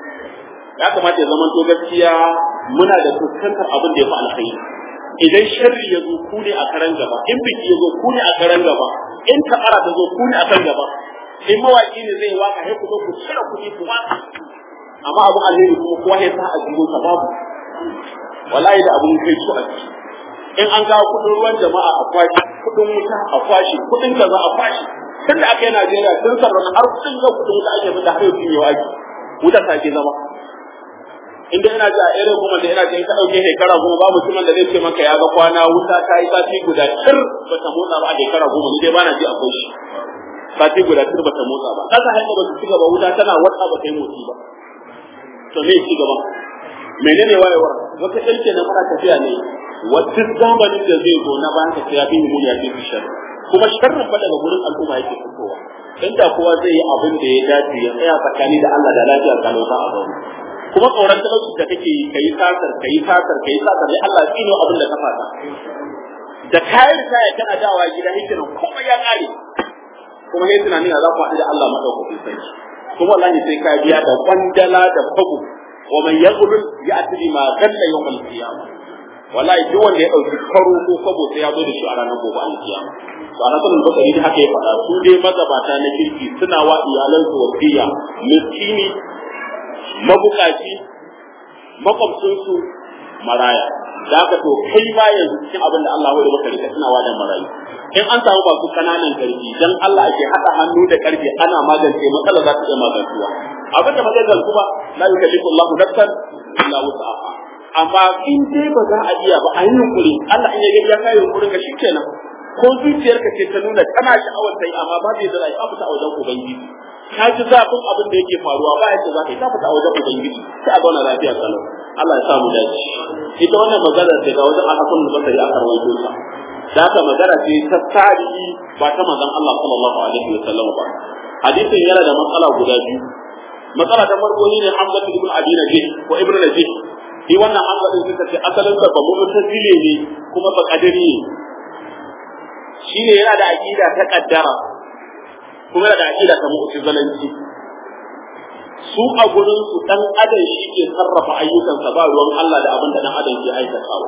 S2: ya kamata ya zama to gaskiya muna da fuskantar abin da ya fi alkhairi idan sharri ya zo ku ne a karan gaba in biki ya zo ku ne a karan gaba in ta'ara ta zo ku ne a kan gaba in mawaki ne zai waka sai ku zo ku cire kuɗi ku waka amma abin alheri kuma kowa ya sa a jikin sa babu wallahi da abin kai su a ciki in an kawo kuɗin ruwan jama'a a kwashi kuɗin wuta a kwashi kuɗin kaza a kwashi tun da aka yi Najeriya tun sarrafa har kuɗin yau kuɗin wuta ake fita har yau sun yi waki wuta ta ke zama inda ina ji a irin kuma da ina ji ka dauke shekara goma ba mutumin da zai ce maka ya ga kwana wuta ta yi sati guda tir ba ta motsa ba a shekara goma ni dai bana ji akwai shi sati guda tir ba ta motsa ba kasa hanya ba su ci gaba wuta tana wata ba ta yi motsi ba to me ci gaba menene wayewar wata ɗauke na muna tafiya ne wata zamanin da zai zo na bayan ka ya fi mu ya fi shar kuma sharrin fa daga gurin al'umma yake fitowa inda kowa zai yi abin da ya dace ya tsaya tsakani da Allah da lafiya kalau za a zauna kuma tsoron talauci da kake yi kai satar kai satar kai satar ne Allah ya tsino abin da ka fata da kayan kaya kana dawa gida hikirin kuma ya kare kuma yayin tunanin za ku haɗu da Allah madaukakin sarki kuma wallahi sai ka biya da kwandala da fagu wa man yaqul ya'ti ma galla yawm al-qiyamah wallahi duk wanda ya dauki karo ko fago sai ya zo da shi a ranar gobe al-qiyamah to ana sanin bakari da haka ya faɗa su dai mazabata na kirki suna wa iyalansu wasiya miskini mabukaci makwabcinsu maraya da haka to kai ma yanzu cikin abin da Allah ya maka rika tunawa da marayu in an samu ba su kananan karfi dan Allah ake hada hannu da karfi ana magance matsalar za ta iya magantuwa abin da magana ba la yukallifu Allahu nafsan illa wus'aha amma in dai ba za a iya ba a yi yunkuri Allah in ya ga ya kai yunkurin ka shikenan ko zuciyarka ce ta nuna kana sha'awar sai amma ba zai zara ya fita a wajen ubangiji ka ji zafin abin da yake faruwa ba yadda za ka yi ta fita a wajen ubangiji sai a zauna lafiya kalau Allah ya samu dace ita wannan magana ce ga wajen Al-Hasan al-Basri a karwaito ta da ka magana ce ta tarihi ba ta manzon Allah sallallahu alaihi wasallam ba hadisin yana da matsala guda biyu matsala ta farko ne Hamza ibn Abi Najih ko Ibn Najih shi wannan Hamza din suka ce asalin sa ba mu'tazili ne kuma ba kadari ne shine yana da aqida ta kaddara kuma yana da aqida ta mu'tazilanci su a gurin su dan adam shi ke sarrafa ayyukansa ba ruwan Allah da abin da dan adam ke aikatawa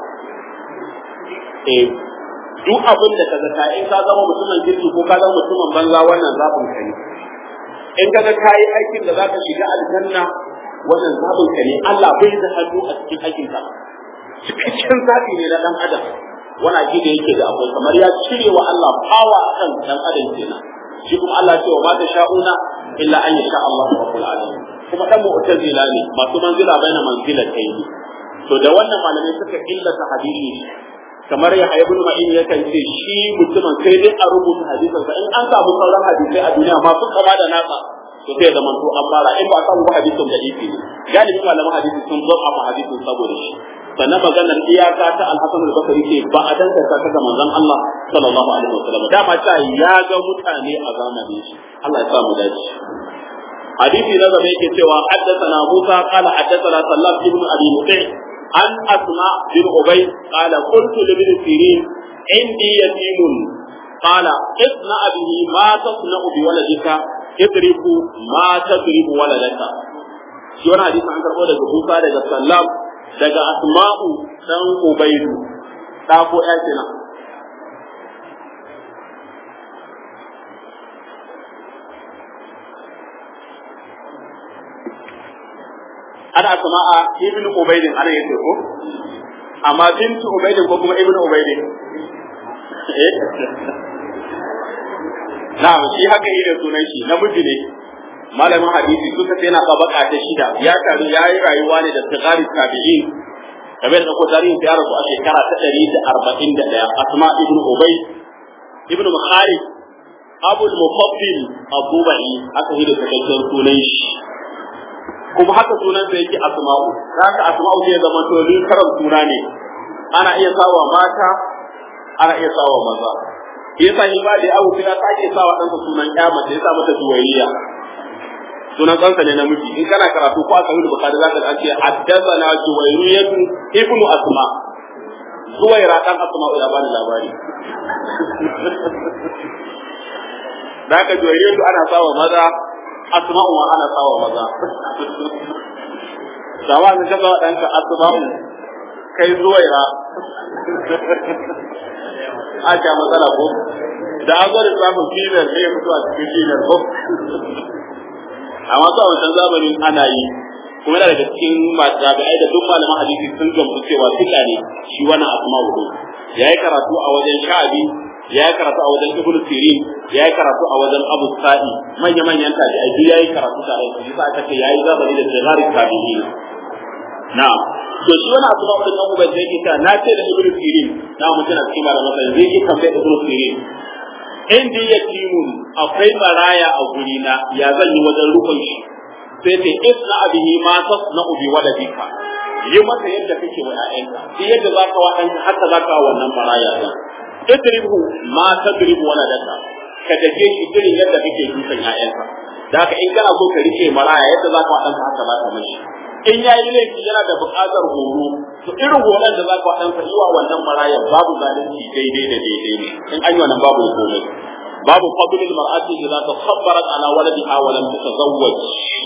S2: eh duk abin da kaga ka in ka zama mutumin kirki ko ka zama mutumin banza wannan zafin ka ne in kaga kai aikin da zaka shiga aljanna wannan zafin ka ne Allah bai da hannu a cikin aikin ka cikakken zafi ne na dan adam wani aqida yake da akwai kamar ya cire wa Allah fawa akan dan adam kenan shi kuma Allah ce wa ma ta sha'una illa an yasha Allah rabbul alamin kuma dan mu'tazila ne masu manzila baina manzila kai to da wannan malamai suka illata hadisi kamar ya ibn ma'in yakan ce shi mutumin sai dai a rubuta hadisin sa in an samu sauran hadisi a duniya masu kama da nasa to sai da manto an fara in ba samu hadisin da yake ne galibi malaman hadisi sun zo a hadisin saboda shi sannan maganar iyaka ta Al-Hasan al-Basri ce ba a danganta ta ga manzon Allah sallallahu alaihi wasallam dama ta ya ga mutane a zamanin shi Allah ya sa mu dace hadisi na gaba yake cewa haddathana Musa qala haddathana Sallam ibn Abi Mutai an Asma bin Ubay qala qultu li ibn Sirin indi yatimun qala isna bihi ma tasna'u bi waladika idriku ma tadribu waladaka shi wannan hadisi an karbo daga Musa daga Sallam daga Asma'u dan Ubaydu da ko ya kina ana Asma'a ibn Ubayd ana yake ko amma bintu Ubayd ko kuma ibn Ubayd eh na shi haka yi da sunan shi namiji ne malamin hadisi suka ce yana tabaka ta shida ya taru yayi rayuwa ne da sigari tabi'in kamar da ko tarihin ya rasu a shekara ta ɗari da arba'in da ɗaya Asma ibn Ubay ibn Bukhari Abu al-Mufaddil Abu Bari aka yi da cikakken sunan shi kuma haka sunan sa yake Asma'u haka Asma'u zai zama to ni karam suna ne ana iya sawa mata ana iya sawa maza yasa shi ba da abu sai ya sake sa wa ɗansa sunan ƴa mace ya sa mata Juwairiya sunan ɗansa ne namiji in kana karatu ko aka yi bukari za ka ce haddathana Juwairiyatu ibnu Asma Zuwaira dan Asma ya bani labari da ka Juwairiyatu ana sawa maza Asma'u ma ana sawa maza dawa ne kaga ɗanka Asma'u kai Zuwaira aka matsala ko da an gwada samun filar ne mutu a cikin filar ko amma sa wancan zamanin ana yi kuma yana daga cikin tabi'ai da duk malaman hadisi sun gamsu cewa fika ne shi wannan asma'u din yayi karatu a wajen Sha'bi yayi karatu a wajen Ibn Sirin yayi karatu a wajen Abu Sa'i manya manyan tabi'ai duk yayi karatu tare da shi sai aka ce yayi zamani da sigarin tabi'in na'am to shi wannan asma'u din nan ubai zai kita na ce da Ibn Sirin na mutuna cikin malaman sai zai kita sai Ibn Sirin inda ya timun akwai maraya a gurina ya zan yi wajen rukun shi sai ce isna abihi ma tasna'u bi waladika yi masa yadda kake wa ƴaƴanka shi yadda zaka wa ɗanka haka zaka wa wannan maraya din idribu ma tadribu waladaka ka dake shi irin yadda kake dukan ƴaƴanka da haka in kana so ka rike maraya yadda zaka wa ɗanka haka zaka mashi in yayi laifi yana da buƙatar horo to irin horon da zaka wa ɗanka yi wa wannan maraya babu zalunci daidai da daidai ne in an yi wannan babu komai babu fadlul mar'ati idza tasabbarat ala waladiha wa lam tatazawwaj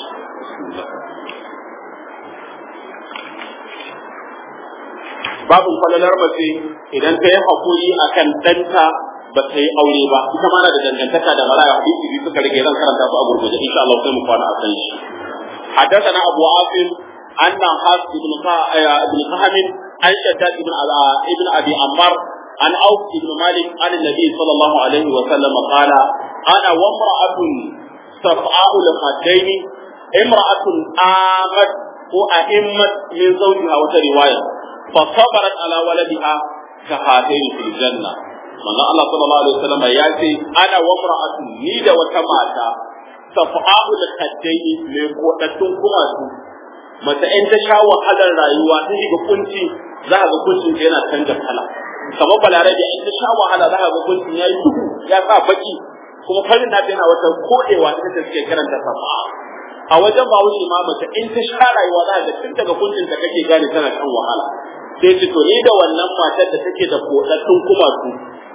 S2: babu falalar mace idan ta yi hakuri akan danta ba ta yi aure ba ita ma na da dangantaka da maraya hadisi biyu suka rage zan karanta su a gurguje insha Allah sai mu kwana a kan shi حدثنا أبو عاصم أن حافظ بن ابن فهم عن شداد بن ابن أبي عمار عن عوف بن مالك عن النبي صلى الله عليه وسلم قال أنا وامرأة صفعاء الخدين امرأة آمت وأئمت من زوجها وترواية فصبرت على ولدها كهاتين في الجنة من الله صلى الله عليه وسلم يأتي أنا وامرأة نيد وتماتا صفعاء الخدين لقوتتم كماتو mata in ta sha wahalar rayuwa ta shiga kunci za ga kuncin yana canza kala kamar balarabe in ta sha wahala za ga kuncin yayi duhu ya sa baki kuma farin na yana wata kodewa ta ta take karanta safa a wajen ba wuce ma mace in ta sha rayuwa za ga tun daga kuncin ta kake gane tana kan wahala sai ce to ni da wannan matar da take da kodattun kuma su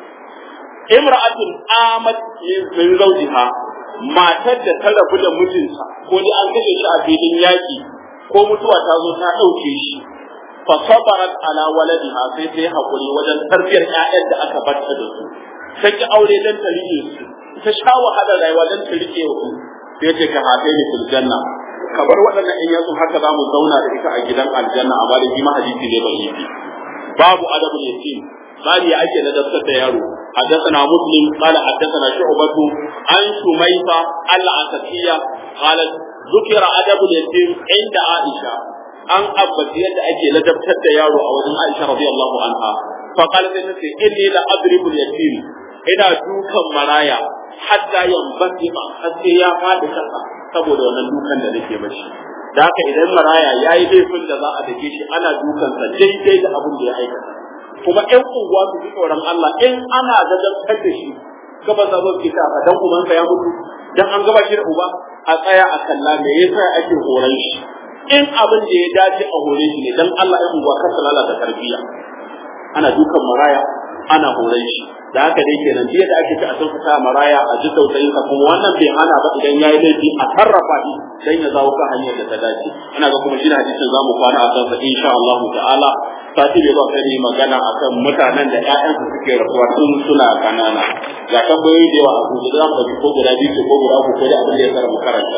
S2: imra'atun amat min zawjiha matar da ta rabu da mijinta ko ni an kashe shi a filin yaki ko mutuwa ta zo ta dauke shi fa sabarat ala waladiha sai sai hakuri wajen tarbiyar ƴaƴan da aka barta da su sai ki aure dan ta rike su ta sha wahalar rayuwa dan ta rike su sai ce ka hafe ni fil janna kabar waɗannan in yaso haka za mu zauna da ita a gidan aljanna a bada ma hadisi ne bai yi babu adabul yatim bari ya ake ladabtar da yaro حدثنا مسلم قال حدثنا شعبة عن شميسة العتكية قالت ذكر أدب اليتيم عند عائشة أن أبت يد أجي لدبتت يارو أو أن عائشة رضي الله عنها فقالت لنفسي إني لأضرب اليتيم إلى دوكا مرايا حتى ينبسط حتى يفاد كسا saboda wannan dukan da nake mashi da haka idan maraya yayi laifin da za a dake shi ana dukan sa daidai da abin da ya aikata kuma ƴan unguwa su ji tsoron Allah in ana gadabtar da shi gaba za su ta fa dan uban sa ya mutu dan an gaba shi da uba a tsaya a kalla me yasa ake horon shi in abin da ya dace a hore shi ne dan Allah ya unguwa kar lalata tarbiyya ana dukan maraya ana horon shi da haka dai kenan jiya da ake ci a sauƙaƙa maraya a ji tausayin ka kuma wannan bai hana ba idan yayi laifi a sarrafa shi dan ya zawo kan hanyar da ta dace ina ga kuma shi da hadisin zamu kwana a kansa insha Allah ta'ala sati bai ba kai magana akan mutanen da ƴaƴan su suke rasuwa tun suna kanana ga tambayoyi da yawa a gudu za mu ko guda biyu ko guda uku ko da abin da ya karanta karanta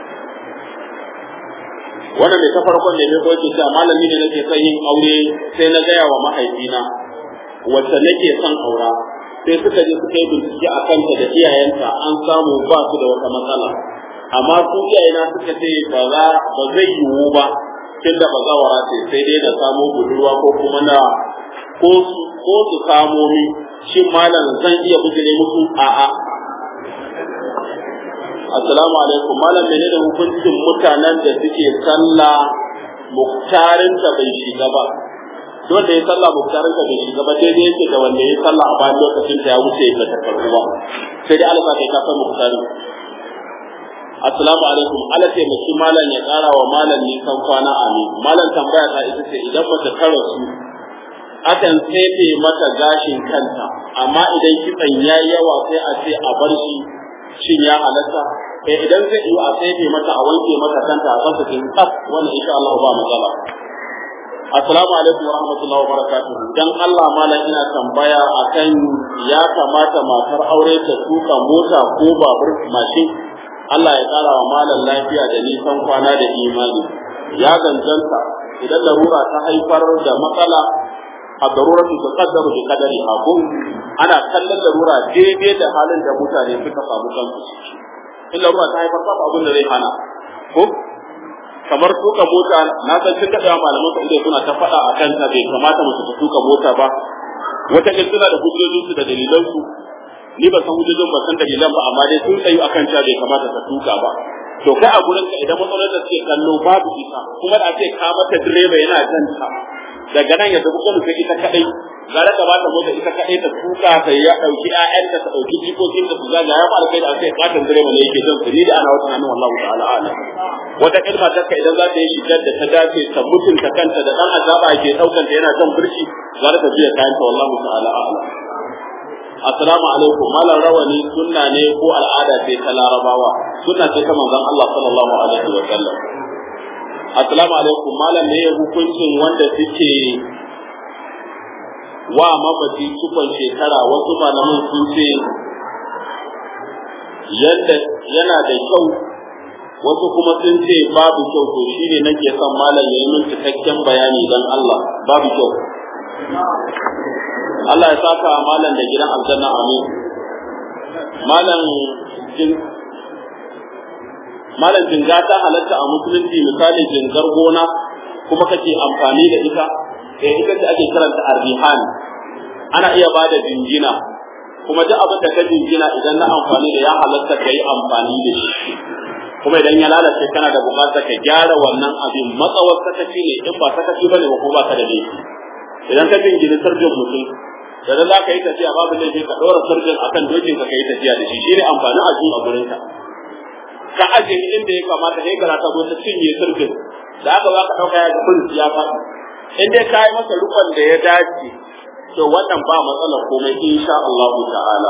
S2: wannan mai ta farkon ne mai koyi cewa malami ne nake son yin aure sai na gaya wa mahaifina wacce nake son aura sai suka je suka yi bincike a kanta da iyayenta an samu ba su da wata matsala amma su iyayena suka ce ba za ba zai yiwu ba tunda ba zawara ce sai dai da samo budurwa ko kuma na ko su ko su samo mi shi malam zan iya bujire musu a'a assalamu alaikum malam menene da hukuncin mutanen da suke sallah muktarin ta bai shiga ba wanda ya sallah muktarin ka bai shiga ba daidai yake da wanda ya sallah a bayan lokacin da ya wuce ba ta karbu ba sai dai Allah kai ka san muktarin. Assalamu alaikum, Allah sai miki malam ya kara wa malam nisan kwana amin. Malam tambaya ta ita ce idan mace ta rasu akan tsefe mata gashin kanta amma idan kitsan yayi yawa sai a ce a bar shi shin ya halatta? Eh idan zai yi a tsefe mata a wanke mata kanta a tsaka kin tsaf wannan insha Allah ba matsala. Assalamu alaikum wa rahmatullahi wa barakatuh. Dan Allah malam ina tambaya akan ya kamata matar aure ta tuka mota ko babur mashin. Allah ya kara wa malam lafiya da nisan kwana da imani. Ya ganganta idan larura ta haifar da matsala a daruratu ta kaddaru da kadari abu ana kallon larura daidai da halin da mutane suka samu kansu. In larura ta haifar babu abin da zai hana ko kamar tuka mota na san sun kada malaman su inda suna ta faɗa a kanta bai kamata musu ta tuka mota ba wata ne suna da hujjojinsu da dalilansu ni ba san hujjojin ba san dalilan ba amma dai sun tsayu akan ta bai kamata ta tuka ba to kai a gurin ka idan matsalar da suke kallo babu isa kuma da ake ka mata direba yana janta daga nan ya zabi kullu sai ita kadai gara ka bata mota ita kadai ta tuka ta ya dauki ƴaƴanta ta dauki jikokin da su zaga ya fara kai da sai katin direba ne yake jan ni da ana wata nan wallahi ta'ala ala wata kalma ta kai idan za ta yi shigar da ta dace ta mutunta kanta da dan azaba yake daukan ta yana jan burki gara ta biya kayanta wallahi ta'ala ala. Assalamu alaikum, malam rawani sunna ne ko al'ada ce ta larabawa? Sunna ce ta manzon Allah sallallahu alaihi wa sallam. Assalamu alaikum, malam ne hukuncin wanda suke wa mabaci cikon shekara wasu malaman sun ce yadda yana da kyau wasu kuma sun ce babu kyau to shine nake son malam ya yi min cikakken bayani dan Allah babu kyau. Allah ya saka malam da gidan aljanna amin. Malam jin malam jinga ta halatta a musulunci misali jingar gona kuma kake amfani da ita eh ita ce ake karanta arrihan ana iya bada jingina kuma duk abin da ka jingina idan na amfani da ya halatta kai amfani da shi kuma idan ya lalace kana da bukatar ka gyara wannan abin matsawar sakaci ne in ba sakaci bane ba ko ba ka da laifi idan ka jingina sarjin mutum da za ka yi tafiya babu laifi ka ɗora sarjin akan dokin ka kai tafiya da shi shine amfanin aji a gurin ka ka aje inda ya kamata kai gara ta zo ta cinye sarjin da aka ba ka ɗauka ya ga kun ya faɗi in dai ka yi masa rukun da ya dace to wannan ba matsalar komai insha Allah ta'ala.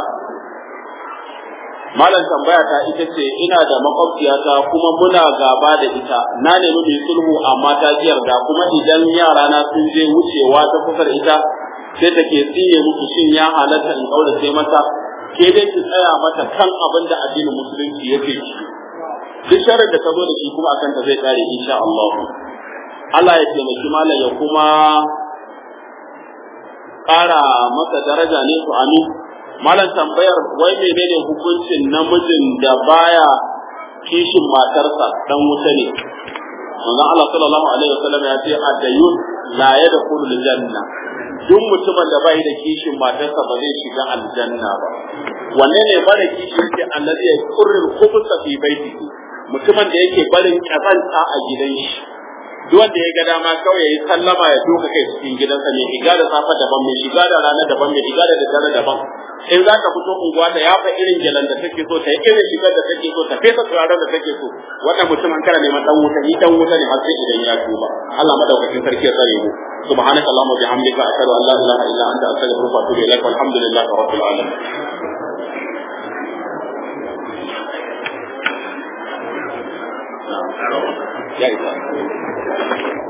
S2: Malam tambaya ta ita ce ina da makwabciyata kuma muna gaba da ita na nemi mai sulhu amma ta ji yarda kuma idan yara na sun je wucewa ta kusa da ita sai take tsiye muku shin ya halatta in kaurace mata ke dai ki tsaya mata kan abin da addinin musulunci yake ci duk sharar da ta zo da shi kuma akan ta zai kare insha Allah. Allah ya taimaki malam ya kuma ƙara masa daraja ne ku amin. Malam tambayar wai menene hukuncin namijin da baya kishin matarsa dan wuta ne? Manzon Allah sallallahu alaihi wasallam ya ce addayun la yadkhulul janna. Duk mutumin da bai da kishin matarsa ba zai shiga aljanna ba. Wanne ne bare kishi yake allazi yaqurrul khubsa fi baitihi? Mutumin da yake barin kazanta a gidan shi. Duk wanda ya ga dama kawai yayi sallama ya doka kai cikin gidansa ne shiga da safa daban mai shiga da rana daban mai shiga da dare daban in za ka fito unguwa ta yafa irin jalan da take so ta yi irin shigar da take so ta fesa turaren da take so wannan mutum an kara neman dan wuta ni dan wuta ne har sai idan ya tuba Allah madaukakin sarki ya tsare mu subhanaka allahumma bihamdika ashhadu an la ilaha illa anta astaghfiruka wa atubu ilaik walhamdulillahi rabbil alamin. Ya isa